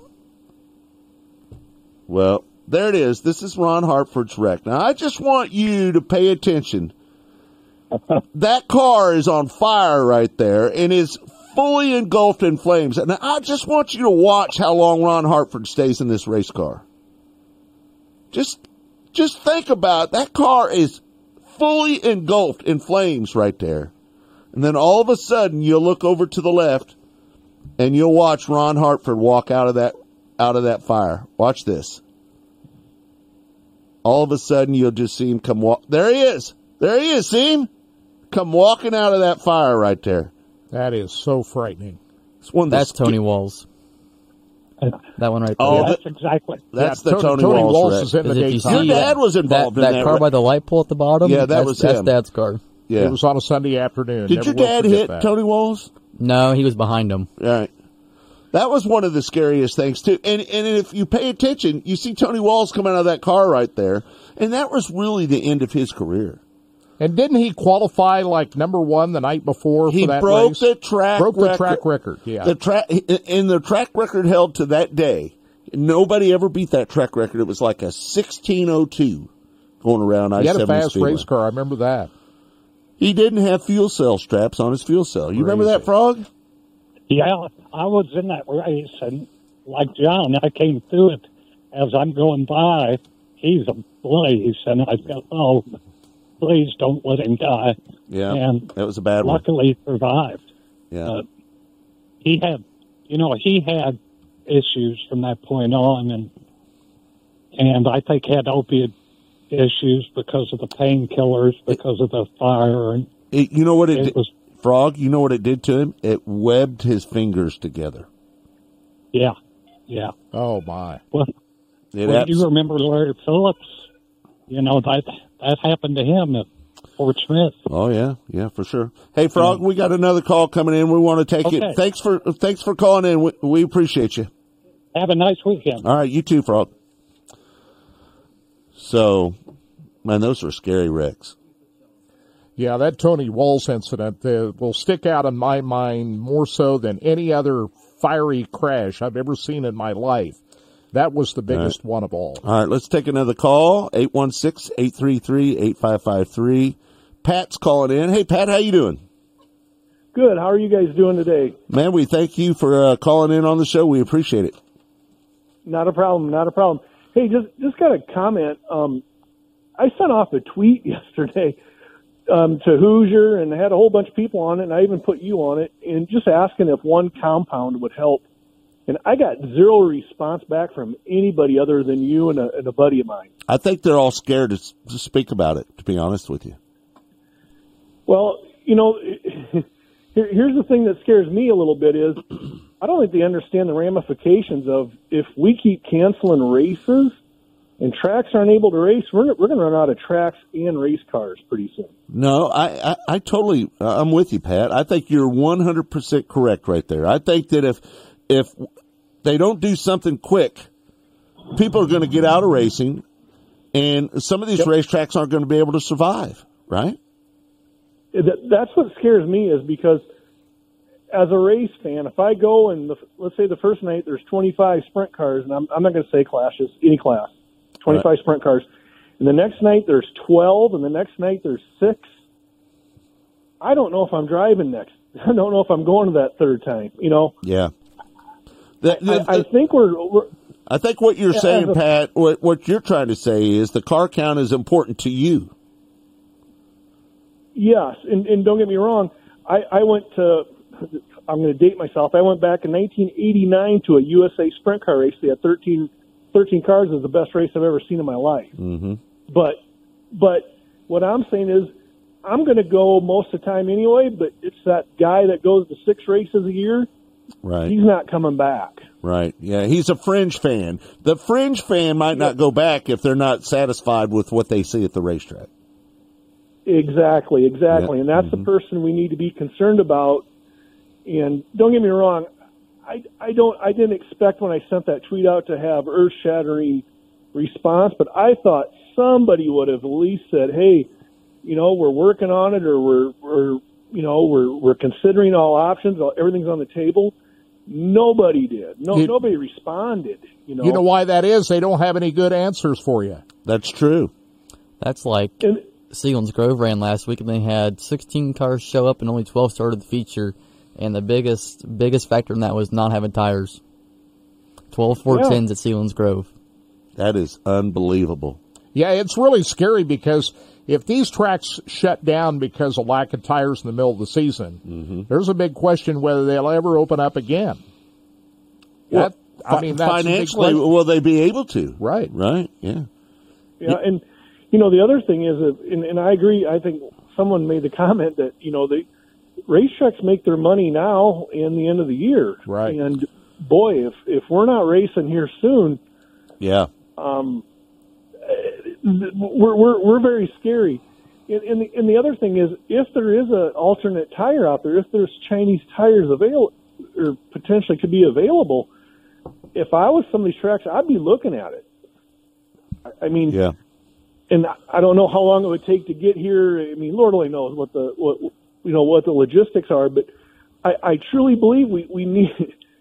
Well, there it is. This is Ron Hartford's wreck. Now, I just want you to pay attention. That car is on fire right there and is fully engulfed in flames. And I just want you to watch how long Ron Hartford stays in this race car. Just think about it. That car is fully engulfed in flames right there. And then all of a sudden you'll look over to the left and you'll watch Ron Hartford walk out of that fire. Watch this. All of a sudden you'll just see him come walk. There he is. See him? Come walking out of that fire right there. That is so frightening. That's Tony Walls. That one right there. Oh, that's exactly. That's the Tony Walls is in the daytime. Your dad was involved in that. That car by the light pole at the bottom? Yeah, that was him. That's Dad's car. Yeah. It was on a Sunday afternoon. Did your dad hit Tony Walls? No, he was behind him. Right. That was one of the scariest things, too. And if you pay attention, you see Tony Walls come out of that car right there, and that was really the end of his career. And didn't he qualify like number 1 the night before for that race? He broke the track record, yeah. The track record held to that day. Nobody ever beat that track record. It was like a 16:02 going around I-70 He had a fast Speedway. race car. I remember that. He didn't have fuel cell straps on his fuel cell. You remember that, Frog? Yeah, I was in that race, and like John, I came through it as I'm going by. He's ablaze, and I felt, oh, please don't let him die. Yeah, and that was a bad one. Luckily, he survived. Yeah, he had issues from that point on, and I think had opiate issues because of the painkillers, because of the fire, and you know what it was. Frog, you know what it did to him? It webbed his fingers together. Yeah. Oh, my. Well, you remember Larry Phillips? You know, that happened to him at Fort Smith. Oh, yeah, for sure. Hey, Frog, we got another call coming in. We want to take it. Thanks for calling in. We appreciate you. Have a nice weekend. All right, you too, Frog. So, man, those were scary wrecks. Yeah, that Tony Walls incident will stick out in my mind more so than any other fiery crash I've ever seen in my life. That was the biggest one of all. All right, let's take another call, 816-833-8553. Pat's calling in. Hey, Pat, how you doing? Good. How are you guys doing today? Man, we thank you for calling in on the show. We appreciate it. Not a problem. Not a problem. Hey, just got a comment. I sent off a tweet yesterday to Hoosier, and had a whole bunch of people on it, and I even put you on it, and just asking if one compound would help. And I got zero response back from anybody other than you and a buddy of mine. I think they're all scared to speak about it, to be honest with you. Well, you know, here's the thing that scares me a little bit is I don't think they understand the ramifications of if we keep canceling races and tracks aren't able to race, we're going to run out of tracks and race cars pretty soon. No, I totally, I'm with you, Pat. I think you're 100% correct right there. I think that if they don't do something quick, people are going to get out of racing, and some of these racetracks aren't going to be able to survive, right? That's what scares me is because as a race fan, if I go and let's say the first night there's 25 sprint cars, and I'm not going to say classes, any class, 25 sprint cars, and the next night there's 12, and the next night there's 6. I don't know if I'm driving next. I don't know if I'm going to that third time, you know? Yeah. I think I think what you're saying, Pat, what you're trying to say is the car count is important to you. Yes, and don't get me wrong, I went to, I'm going to date myself, I went back in 1989 to a USA sprint car race. They had 13 cars. It was the best race I've ever seen in my life. Mm-hmm. But what I'm saying is I'm going to go most of the time anyway, but it's that guy that goes to 6 races a year. Right. He's not coming back. Right. Yeah, he's a fringe fan. The fringe fan might not go back if they're not satisfied with what they see at the racetrack. Exactly. Yeah. And that's the person we need to be concerned about. And don't get me wrong, I didn't expect when I sent that tweet out to have earth-shattering response, but I thought somebody would have at least said, hey, you know, we're working on it, or we're considering all options, everything's on the table. Nobody did. Nobody responded. You know why that is? They don't have any good answers for you. That's true. That's like Sealands Grove ran last week, and they had 16 cars show up, and only 12 started the feature. And the biggest factor in that was not having tires. 12 410s at Sealands Grove. That is unbelievable. Yeah, it's really scary because if these tracks shut down because of lack of tires in the middle of the season, there's a big question whether they'll ever open up again. Well, that's financially, will they be able to? Right. Yeah. Yeah, and, the other thing is, and I agree, I think someone made the comment that, the racetracks make their money now and the end of the year. Right. And, boy, if we're not racing here soon, we're very scary. And the other thing is, if there is an alternate tire out there, if there's Chinese tires available or potentially could be available, if I was some of these tracks, I'd be looking at it. I mean, and I don't know how long it would take to get here. I mean, Lord only knows what the logistics are, but I truly believe we need.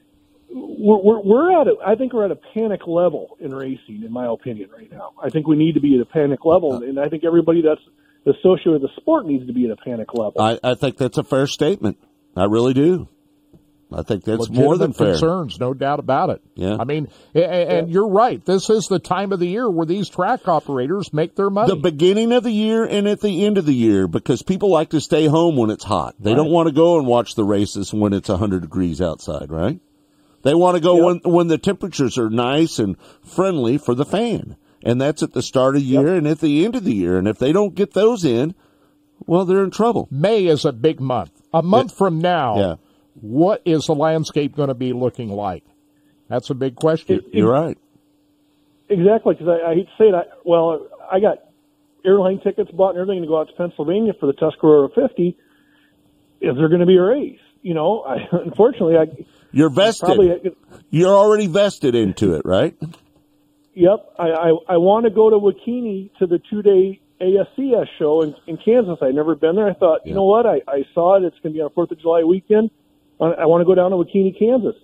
I think we're at a panic level in racing, in my opinion, right now. I think we need to be at a panic level, and I think everybody that's associated with the sport needs to be at a panic level. I think that's a fair statement. I really do. I think that's more than fair. Concerns, no doubt about it. Yeah. I mean, and you're right. This is the time of the year where these track operators make their money. The beginning of the year and at the end of the year, because people like to stay home when it's hot. They don't want to go and watch the races when it's 100 degrees outside, right? They want to go when the temperatures are nice and friendly for the fan. And that's at the start of the year and at the end of the year. And if they don't get those in, well, they're in trouble. May is a big month. A month from now, what is the landscape going to be looking like? That's a big question. You're right. Exactly, because I hate to say it. I got airline tickets bought and everything to go out to Pennsylvania for the Tuscarora 50. Is there going to be a race? Unfortunately, you're vested. You're already vested into it, right? Yep. I want to go to Wakini to the 2-day ASCS show in Kansas. I'd never been there. I thought, you know what? I saw it. It's going to be on 4th of July weekend. I want to go down to Wakini, Kansas.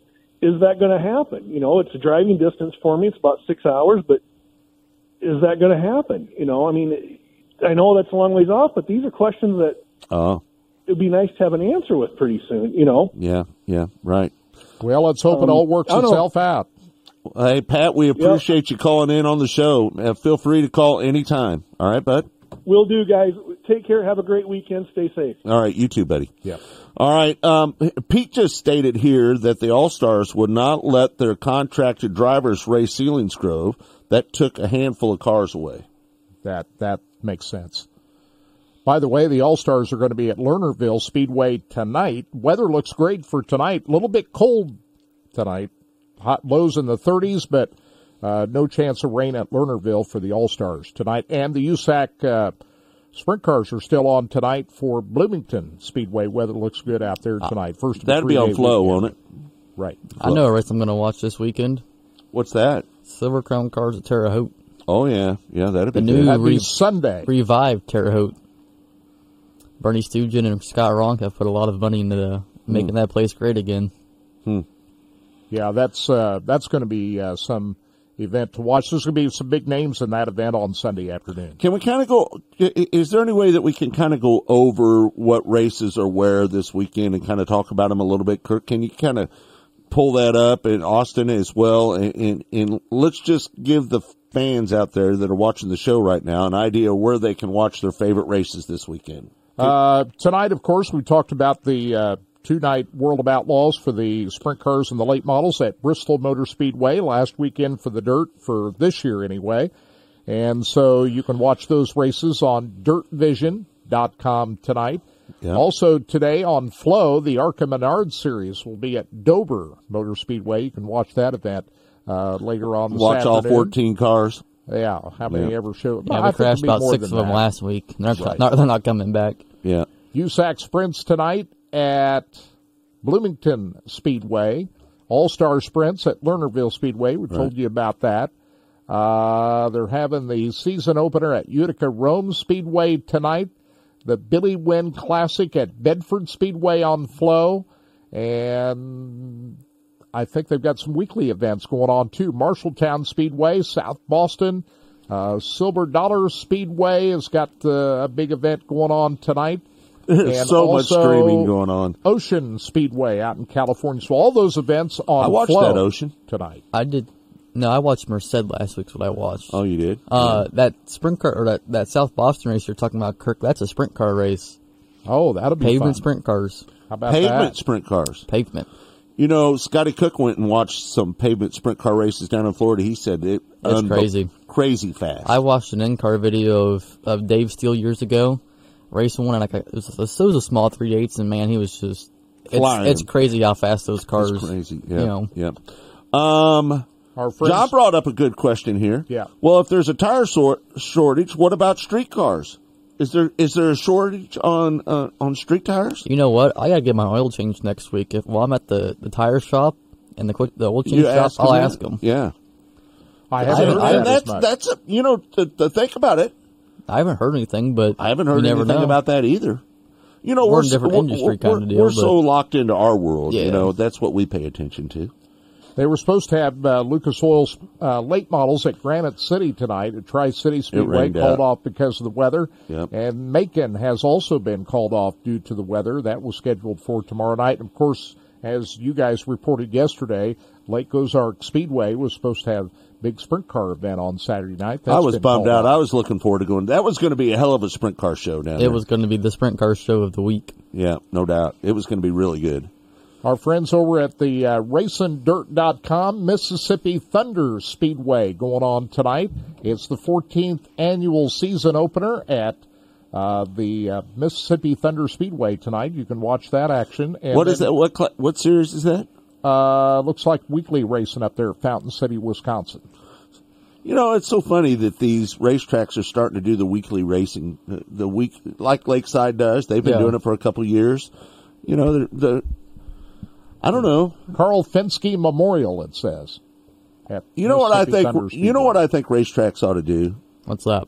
is that going to happen? You know, it's a driving distance for me. It's about 6 hours, but is that going to happen? You know, I mean, I know that's a long ways off, but these are questions that it would be nice to have an answer with pretty soon, you know? Yeah, right. Well, let's hope it all works itself out. Hey, Pat, we appreciate you calling in on the show. Feel free to call anytime. All right, bud? Will do, guys. Take care. Have a great weekend. Stay safe. All right, you too, buddy. Yeah. All right. Pete just stated here that the All-Stars would not let their contracted drivers race Selinsgrove. That took a handful of cars away. That makes sense. By the way, the All-Stars are going to be at Lernerville Speedway tonight. Weather looks great for tonight. A little bit cold tonight. Hot lows in the 30s, but no chance of rain at Lernerville for the All-Stars tonight. And the USAC sprint cars are still on tonight for Bloomington Speedway. Weather looks good out there tonight. First of that'd be on Flow, won't it? Right. I know a race I'm going to watch this weekend. What's that? Silver Crown Cars at Terre Haute. Oh, yeah. Yeah, that'd be good. That'd be Sunday. Revived Terre Haute. Bernie Stugen and Scott Ronk have put a lot of money into making that place great again. Yeah, that's going to be some event to watch. There's going to be some big names in that event on Sunday afternoon. Can we kind of go, is there any way that we can kind of go over what races are where this weekend and kind of talk about them a little bit? Kirk, can you kind of pull that up, and Austin as well, and let's just give the fans out there that are watching the show right now an idea of where they can watch their favorite races this weekend. Tonight, of course, we talked about the two-night World of Outlaws for the sprint cars and the late models at Bristol Motor Speedway last weekend for the dirt, for this year anyway. And so you can watch those races on dirtvision.com tonight. Yep. Also today on Flow, the ARCA Menard Series will be at Dover Motor Speedway. You can watch that event later on this watch afternoon. All 14 cars. Yeah, how many ever show? Yeah, we crashed about 6 of them last week. They're not coming back. Yeah. USAC Sprints tonight at Bloomington Speedway. All-Star Sprints at Lernerville Speedway. We told you about that. They're having the season opener at Utica Rome Speedway tonight. The Billy Wynn Classic at Bedford Speedway on Flow. And I think they've got some weekly events going on, too. Marshalltown Speedway, South Boston. Silver Dollar Speedway has got a big event going on tonight. There's so much streaming going on. Ocean Speedway out in California. So all those events on I watched Flow that Ocean tonight. I did. No, I watched Merced last week's what I watched. Oh, you did? That sprint car, or that South Boston race you're talking about, Kirk, that's a sprint car race. Oh, that'll be Pavement fun. sprint cars. How about Pavement that? sprint cars. Pavement. You know, Scotty Cook went and watched some pavement sprint car races down in Florida. He said that's crazy. Crazy fast. I watched an in-car video of Dave Steele years ago, racing one, and it was a small 3/8, and man, he was just, it's crazy how fast those cars, it's crazy. Yeah. You know. Yeah. John brought up a good question here. Yeah. Well, if there's a tire shortage, what about street cars? Is there a shortage on street tires? You know what? I gotta get my oil changed next week. While I'm at the tire shop and the oil change shop, I'll ask them. Yeah. I haven't heard that. That's to think about it. I haven't heard anything, but I haven't heard anything about that either. You know, we're in a different industry kind of deal. We're so locked into our world. Yeah. You know, that's what we pay attention to. They were supposed to have Lucas Oil's late models at Granite City tonight at Tri-City Speedway, called off because of the weather. Yep. And Macon has also been called off due to the weather. That was scheduled for tomorrow night. And, of course, as you guys reported yesterday, Lake Ozark Speedway was supposed to have a big sprint car event on Saturday night. I was bummed out. I was looking forward to going. That was going to be a hell of a sprint car show down there. It was going to be the sprint car show of the week. Yeah, no doubt. It was going to be really good. Our friends over at the RacinDirt.com Mississippi Thunder Speedway going on tonight. It's the 14th annual season opener at the Mississippi Thunder Speedway tonight. You can watch that action. And what is that? What series is that? Looks like weekly racing up there at Fountain City, Wisconsin. You know, it's so funny that these racetracks are starting to do the weekly racing. The week, like Lakeside does. They've been doing it for a couple of years. You know, I don't know. Carl Fensky Memorial, it says. You know what I think? You know what I think racetracks ought to do? What's that?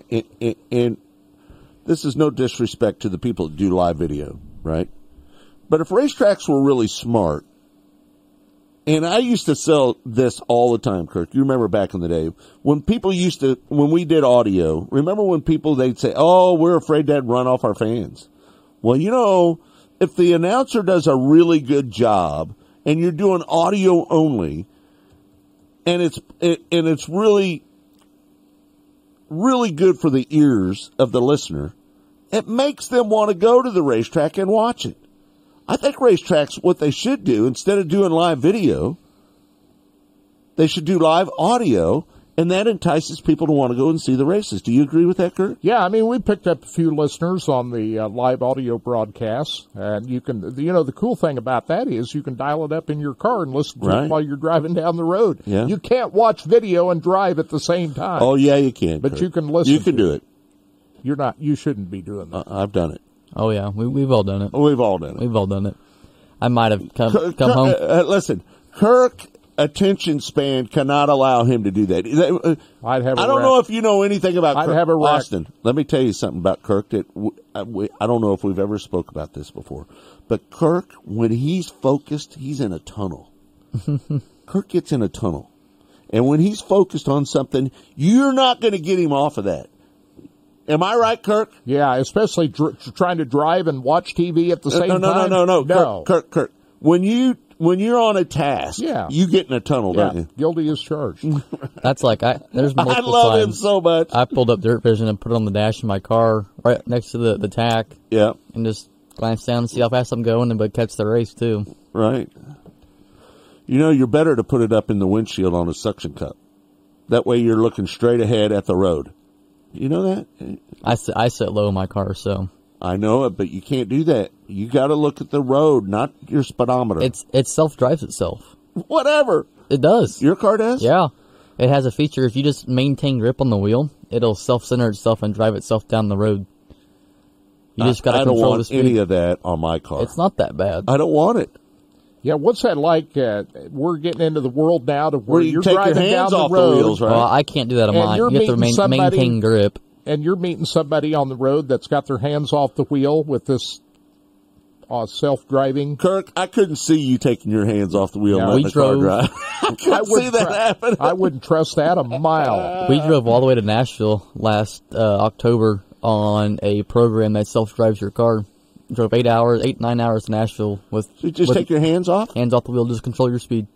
And this is no disrespect to the people that do live video, right? But if racetracks were really smart, And I used to sell this all the time, Kirk. You remember back in the day when when we did audio, remember when they'd say, oh, we're afraid that'd run off our fans. Well, if the announcer does a really good job and you're doing audio only and it's really, really good for the ears of the listener, it makes them want to go to the racetrack and watch it. I think racetracks, what they should do, instead of doing live video, they should do live audio, and that entices people to want to go and see the races. Do you agree with that, Kurt? Yeah, I mean, we picked up a few listeners on the live audio broadcasts, and you can, the cool thing about that is you can dial it up in your car and listen to it while you're driving down the road. Yeah. You can't watch video and drive at the same time. Oh, yeah, you can. But Kurt. you can listen. You can do it. You shouldn't be doing that. I've done it. Oh, yeah, we've all done it. We've all done it. We've all done it. I might have come home. Listen, Kirk attention span cannot allow him to do that. I don't know if you know anything about Kirk. Austin. Let me tell you something about Kirk that I don't know if we've ever spoke about this before. But Kirk, when he's focused, he's in a tunnel. Kirk gets in a tunnel. And when he's focused on something, you're not going to get him off of that. Am I right, Kirk? Yeah, especially trying to drive and watch TV at the same time. No. Kirk. When you're on a task, you get in a tunnel, don't you? Guilty as charged. That's like there's multiple I love times him so much. I pulled up Dirt Vision and put it on the dash of my car right next to the tack. Yeah. And just glance down and see how fast I'm going, but catch the race too. Right. You're better to put it up in the windshield on a suction cup. That way you're looking straight ahead at the road. You know that? I sit low in my car, so. I know it, but you can't do that. You got to look at the road, not your speedometer. It self-drives itself. Whatever. It does. Your car does? Yeah. It has a feature, if you just maintain grip on the wheel, it'll self-center itself and drive itself down the road. You just got to control the speed. I don't want any of that on my car. It's not that bad. I don't want it. Yeah, what's that like? We're getting into the world now to where you you're take driving your hands down off the road. The wheels, right? Well, I can't do that on mine. You have to maintain grip. And you're meeting somebody on the road that's got their hands off the wheel with this self-driving. Kirk, I couldn't see you taking your hands off the wheel and letting the car drive. I couldn't see that happen. I wouldn't trust that a mile. We drove all the way to Nashville last October on a program that self-drives your car. Drove 9 hours to Nashville with. So you just take your hands off? Hands off the wheel, just control your speed.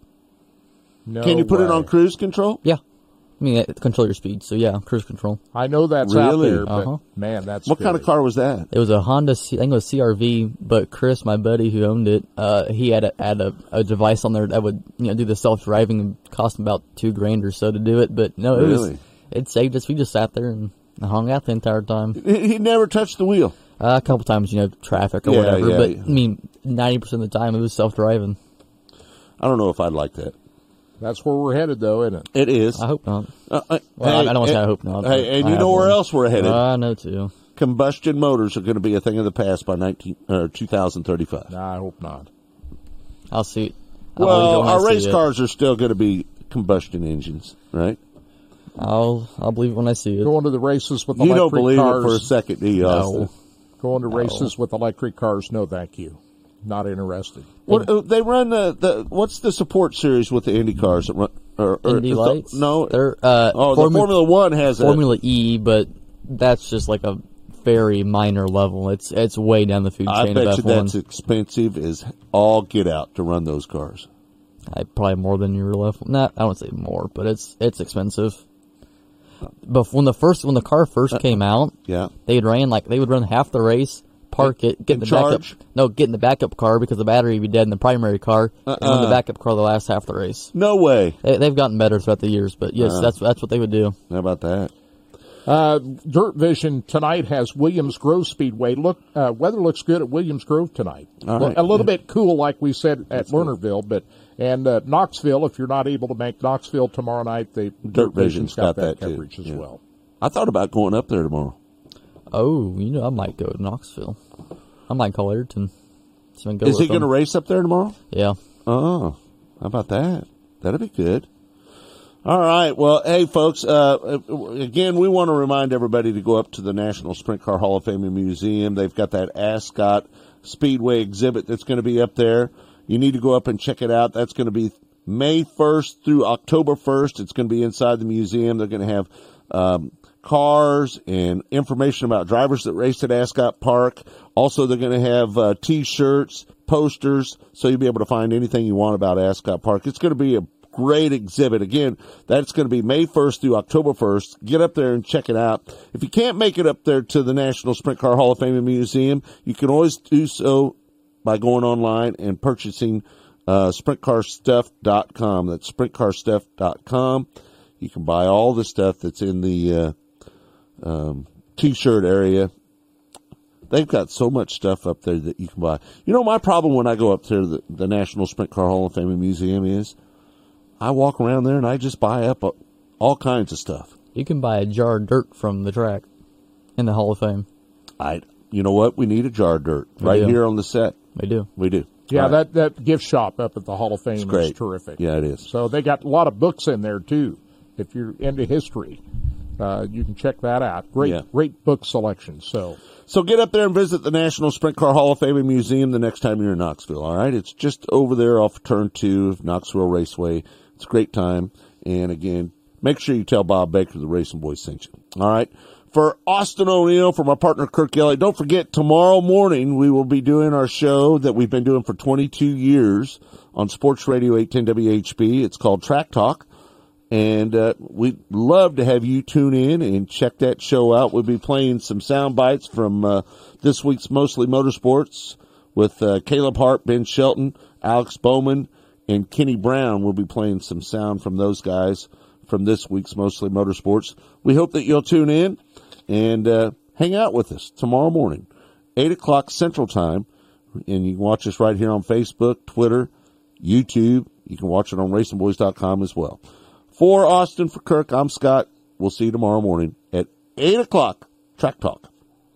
No Can you put it on cruise control? Yeah. I mean, control your speed, so yeah, cruise control. I know that's out there, but man, that's What kind of car was that? It was a Honda, I think it was CRV, but Chris, my buddy who owned it, he had a device on there that would, do the self-driving and cost him about $2,000 or so to do it, but no, it saved us. We just sat there and hung out the entire time. He never touched the wheel? A couple times, traffic or whatever, but I mean, 90% of the time it was self-driving. I don't know if I'd like that. That's where we're headed, though, isn't it? It is. I hope not. I don't want to say I hope not. Hey, and you know where else we're headed? I know, too. Combustion motors are going to be a thing of the past by 2035. I hope not. I'll see. Well, our race cars are still going to be combustion engines, right? I'll believe it when I see it. Going to the races with electric cars. You don't believe it for a second, do you, Austin? No. Going to races with electric cars, no thank you. Not interested. They run what's the support series with the Indy cars that run? Indy Lights? No. They're, the Formula One has Formula E, but that's just like a very minor level. It's way down the food chain I bet of you F1. that's expensive as all get out to run those cars. Probably more than your level. Nah, I wouldn't say more, but it's expensive. But when the car first came out, they would run half the race, park it, get in the backup car because the battery would be dead in the primary car, and run the backup car the last half the race. No way. They've gotten better throughout the years, but yes, that's what they would do. How about that? Dirt Vision tonight has Williams Grove Speedway. Weather looks good at Williams Grove tonight. Right. A little bit cool, like we said at Lernerville, and Knoxville. If you're not able to make Knoxville tomorrow night, the Dirt Vision's got that coverage as well. I thought about going up there tomorrow. Oh, I might go to Knoxville. I might call Ayrton. Is he going to race up there tomorrow? Yeah. Oh, how about that? That'll be good. All right. Well, hey, folks, again, we want to remind everybody to go up to the National Sprint Car Hall of Fame and Museum. They've got that Ascot Speedway exhibit that's going to be up there. You need to go up and check it out. That's going to be May 1st through October 1st. It's going to be inside the museum. They're going to have cars and information about drivers that raced at Ascot Park. Also, they're going to have T-shirts, posters, so you'll be able to find anything you want about Ascot Park. It's going to be a great exhibit. Again, that's going to be May 1st through October 1st. Get up there and check it out. If you can't make it up there to the National Sprint Car Hall of Fame and Museum, you can always do so by going online and purchasing sprintcarstuff.com. That's sprintcarstuff.com. You can buy all the stuff that's in the T-shirt area. They've got so much stuff up there that you can buy. You know, my problem when I go up to the National Sprint Car Hall of Fame and Museum is I walk around there and I just buy up all kinds of stuff. You can buy a jar of dirt from the track in the Hall of Fame. You know what? We need a jar of dirt right here on the set. We do. We do. Yeah, right. That gift shop up at the Hall of Fame is terrific. Yeah, it is. So they got a lot of books in there, too. If you're into history, you can check that out. Great book selection. So get up there and visit the National Sprint Car Hall of Fame and Museum the next time you're in Knoxville, all right? It's just over there off Turn 2 of Knoxville Raceway. It's a great time. And, again, make sure you tell Bob Baker the Racing Boys sent you, all right? For Austin O'Neill, for my partner Kirk Elliott, don't forget, tomorrow morning we will be doing our show that we've been doing for 22 years on Sports Radio 810 WHB. It's called Track Talk. And we'd love to have you tune in and check that show out. We'll be playing some sound bites from this week's Mostly Motorsports with Caleb Hart, Ben Shelton, Alex Bowman, and Kenny Brown. We'll be playing some sound from those guys from this week's Mostly Motorsports. We hope that you'll tune in and hang out with us tomorrow morning, 8 o'clock Central Time. And you can watch us right here on Facebook, Twitter, YouTube. You can watch it on racingboys.com as well. For Austin, for Kirk, I'm Scott. We'll see you tomorrow morning at 8 o'clock. Track Talk.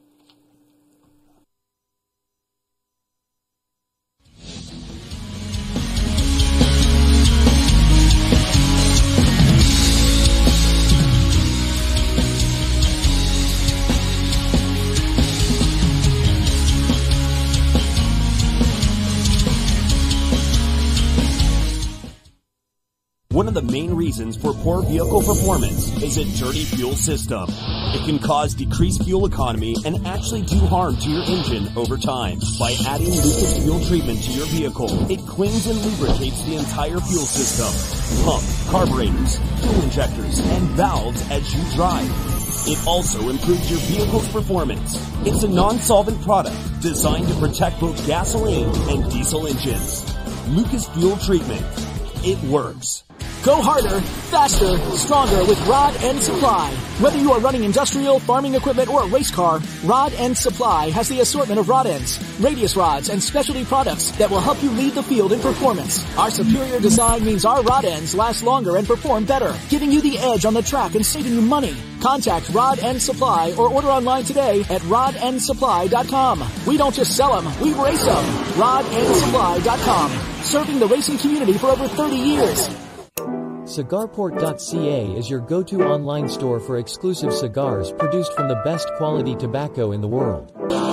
One of the main reasons for poor vehicle performance is a dirty fuel system. It can cause decreased fuel economy and actually do harm to your engine over time. By adding Lucas Fuel Treatment to your vehicle, it cleans and lubricates the entire fuel system. Pump, carburetors, fuel injectors, and valves as you drive. It also improves your vehicle's performance. It's a non-solvent product designed to protect both gasoline and diesel engines. Lucas Fuel Treatment. It works. Go harder, faster, stronger with Rod End Supply. Whether you are running industrial, farming equipment, or a race car, Rod End Supply has the assortment of rod ends, radius rods, and specialty products that will help you lead the field in performance. Our superior design means our rod ends last longer and perform better, giving you the edge on the track and saving you money. Contact Rod End Supply or order online today at rodendsupply.com. We don't just sell them, we race them. rodendsupply.com. Serving the racing community for over 30 years. Cigarport.ca is your go-to online store for exclusive cigars produced from the best quality tobacco in the world.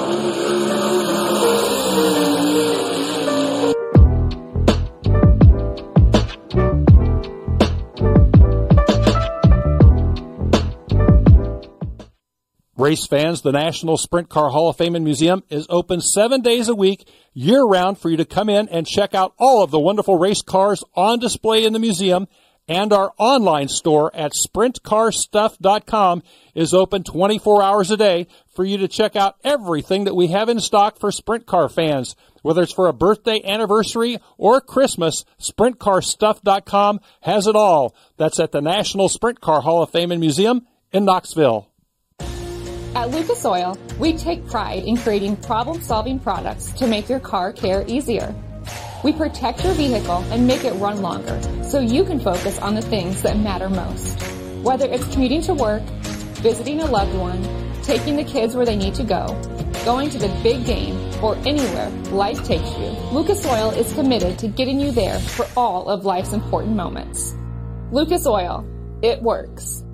Race fans, the National Sprint Car Hall of Fame and Museum is open 7 days a week, year-round, for you to come in and check out all of the wonderful race cars on display in the museum. And our online store at sprintcarstuff.com is open 24 hours a day for you to check out everything that we have in stock for sprint car fans. Whether it's for a birthday, anniversary, or Christmas, sprintcarstuff.com has it all. That's at the National Sprint Car Hall of Fame and Museum in Knoxville. At Lucas Oil, we take pride in creating problem-solving products to make your car care easier. We protect your vehicle and make it run longer so you can focus on the things that matter most. Whether it's commuting to work, visiting a loved one, taking the kids where they need to go, going to the big game, or anywhere life takes you, Lucas Oil is committed to getting you there for all of life's important moments. Lucas Oil, it works.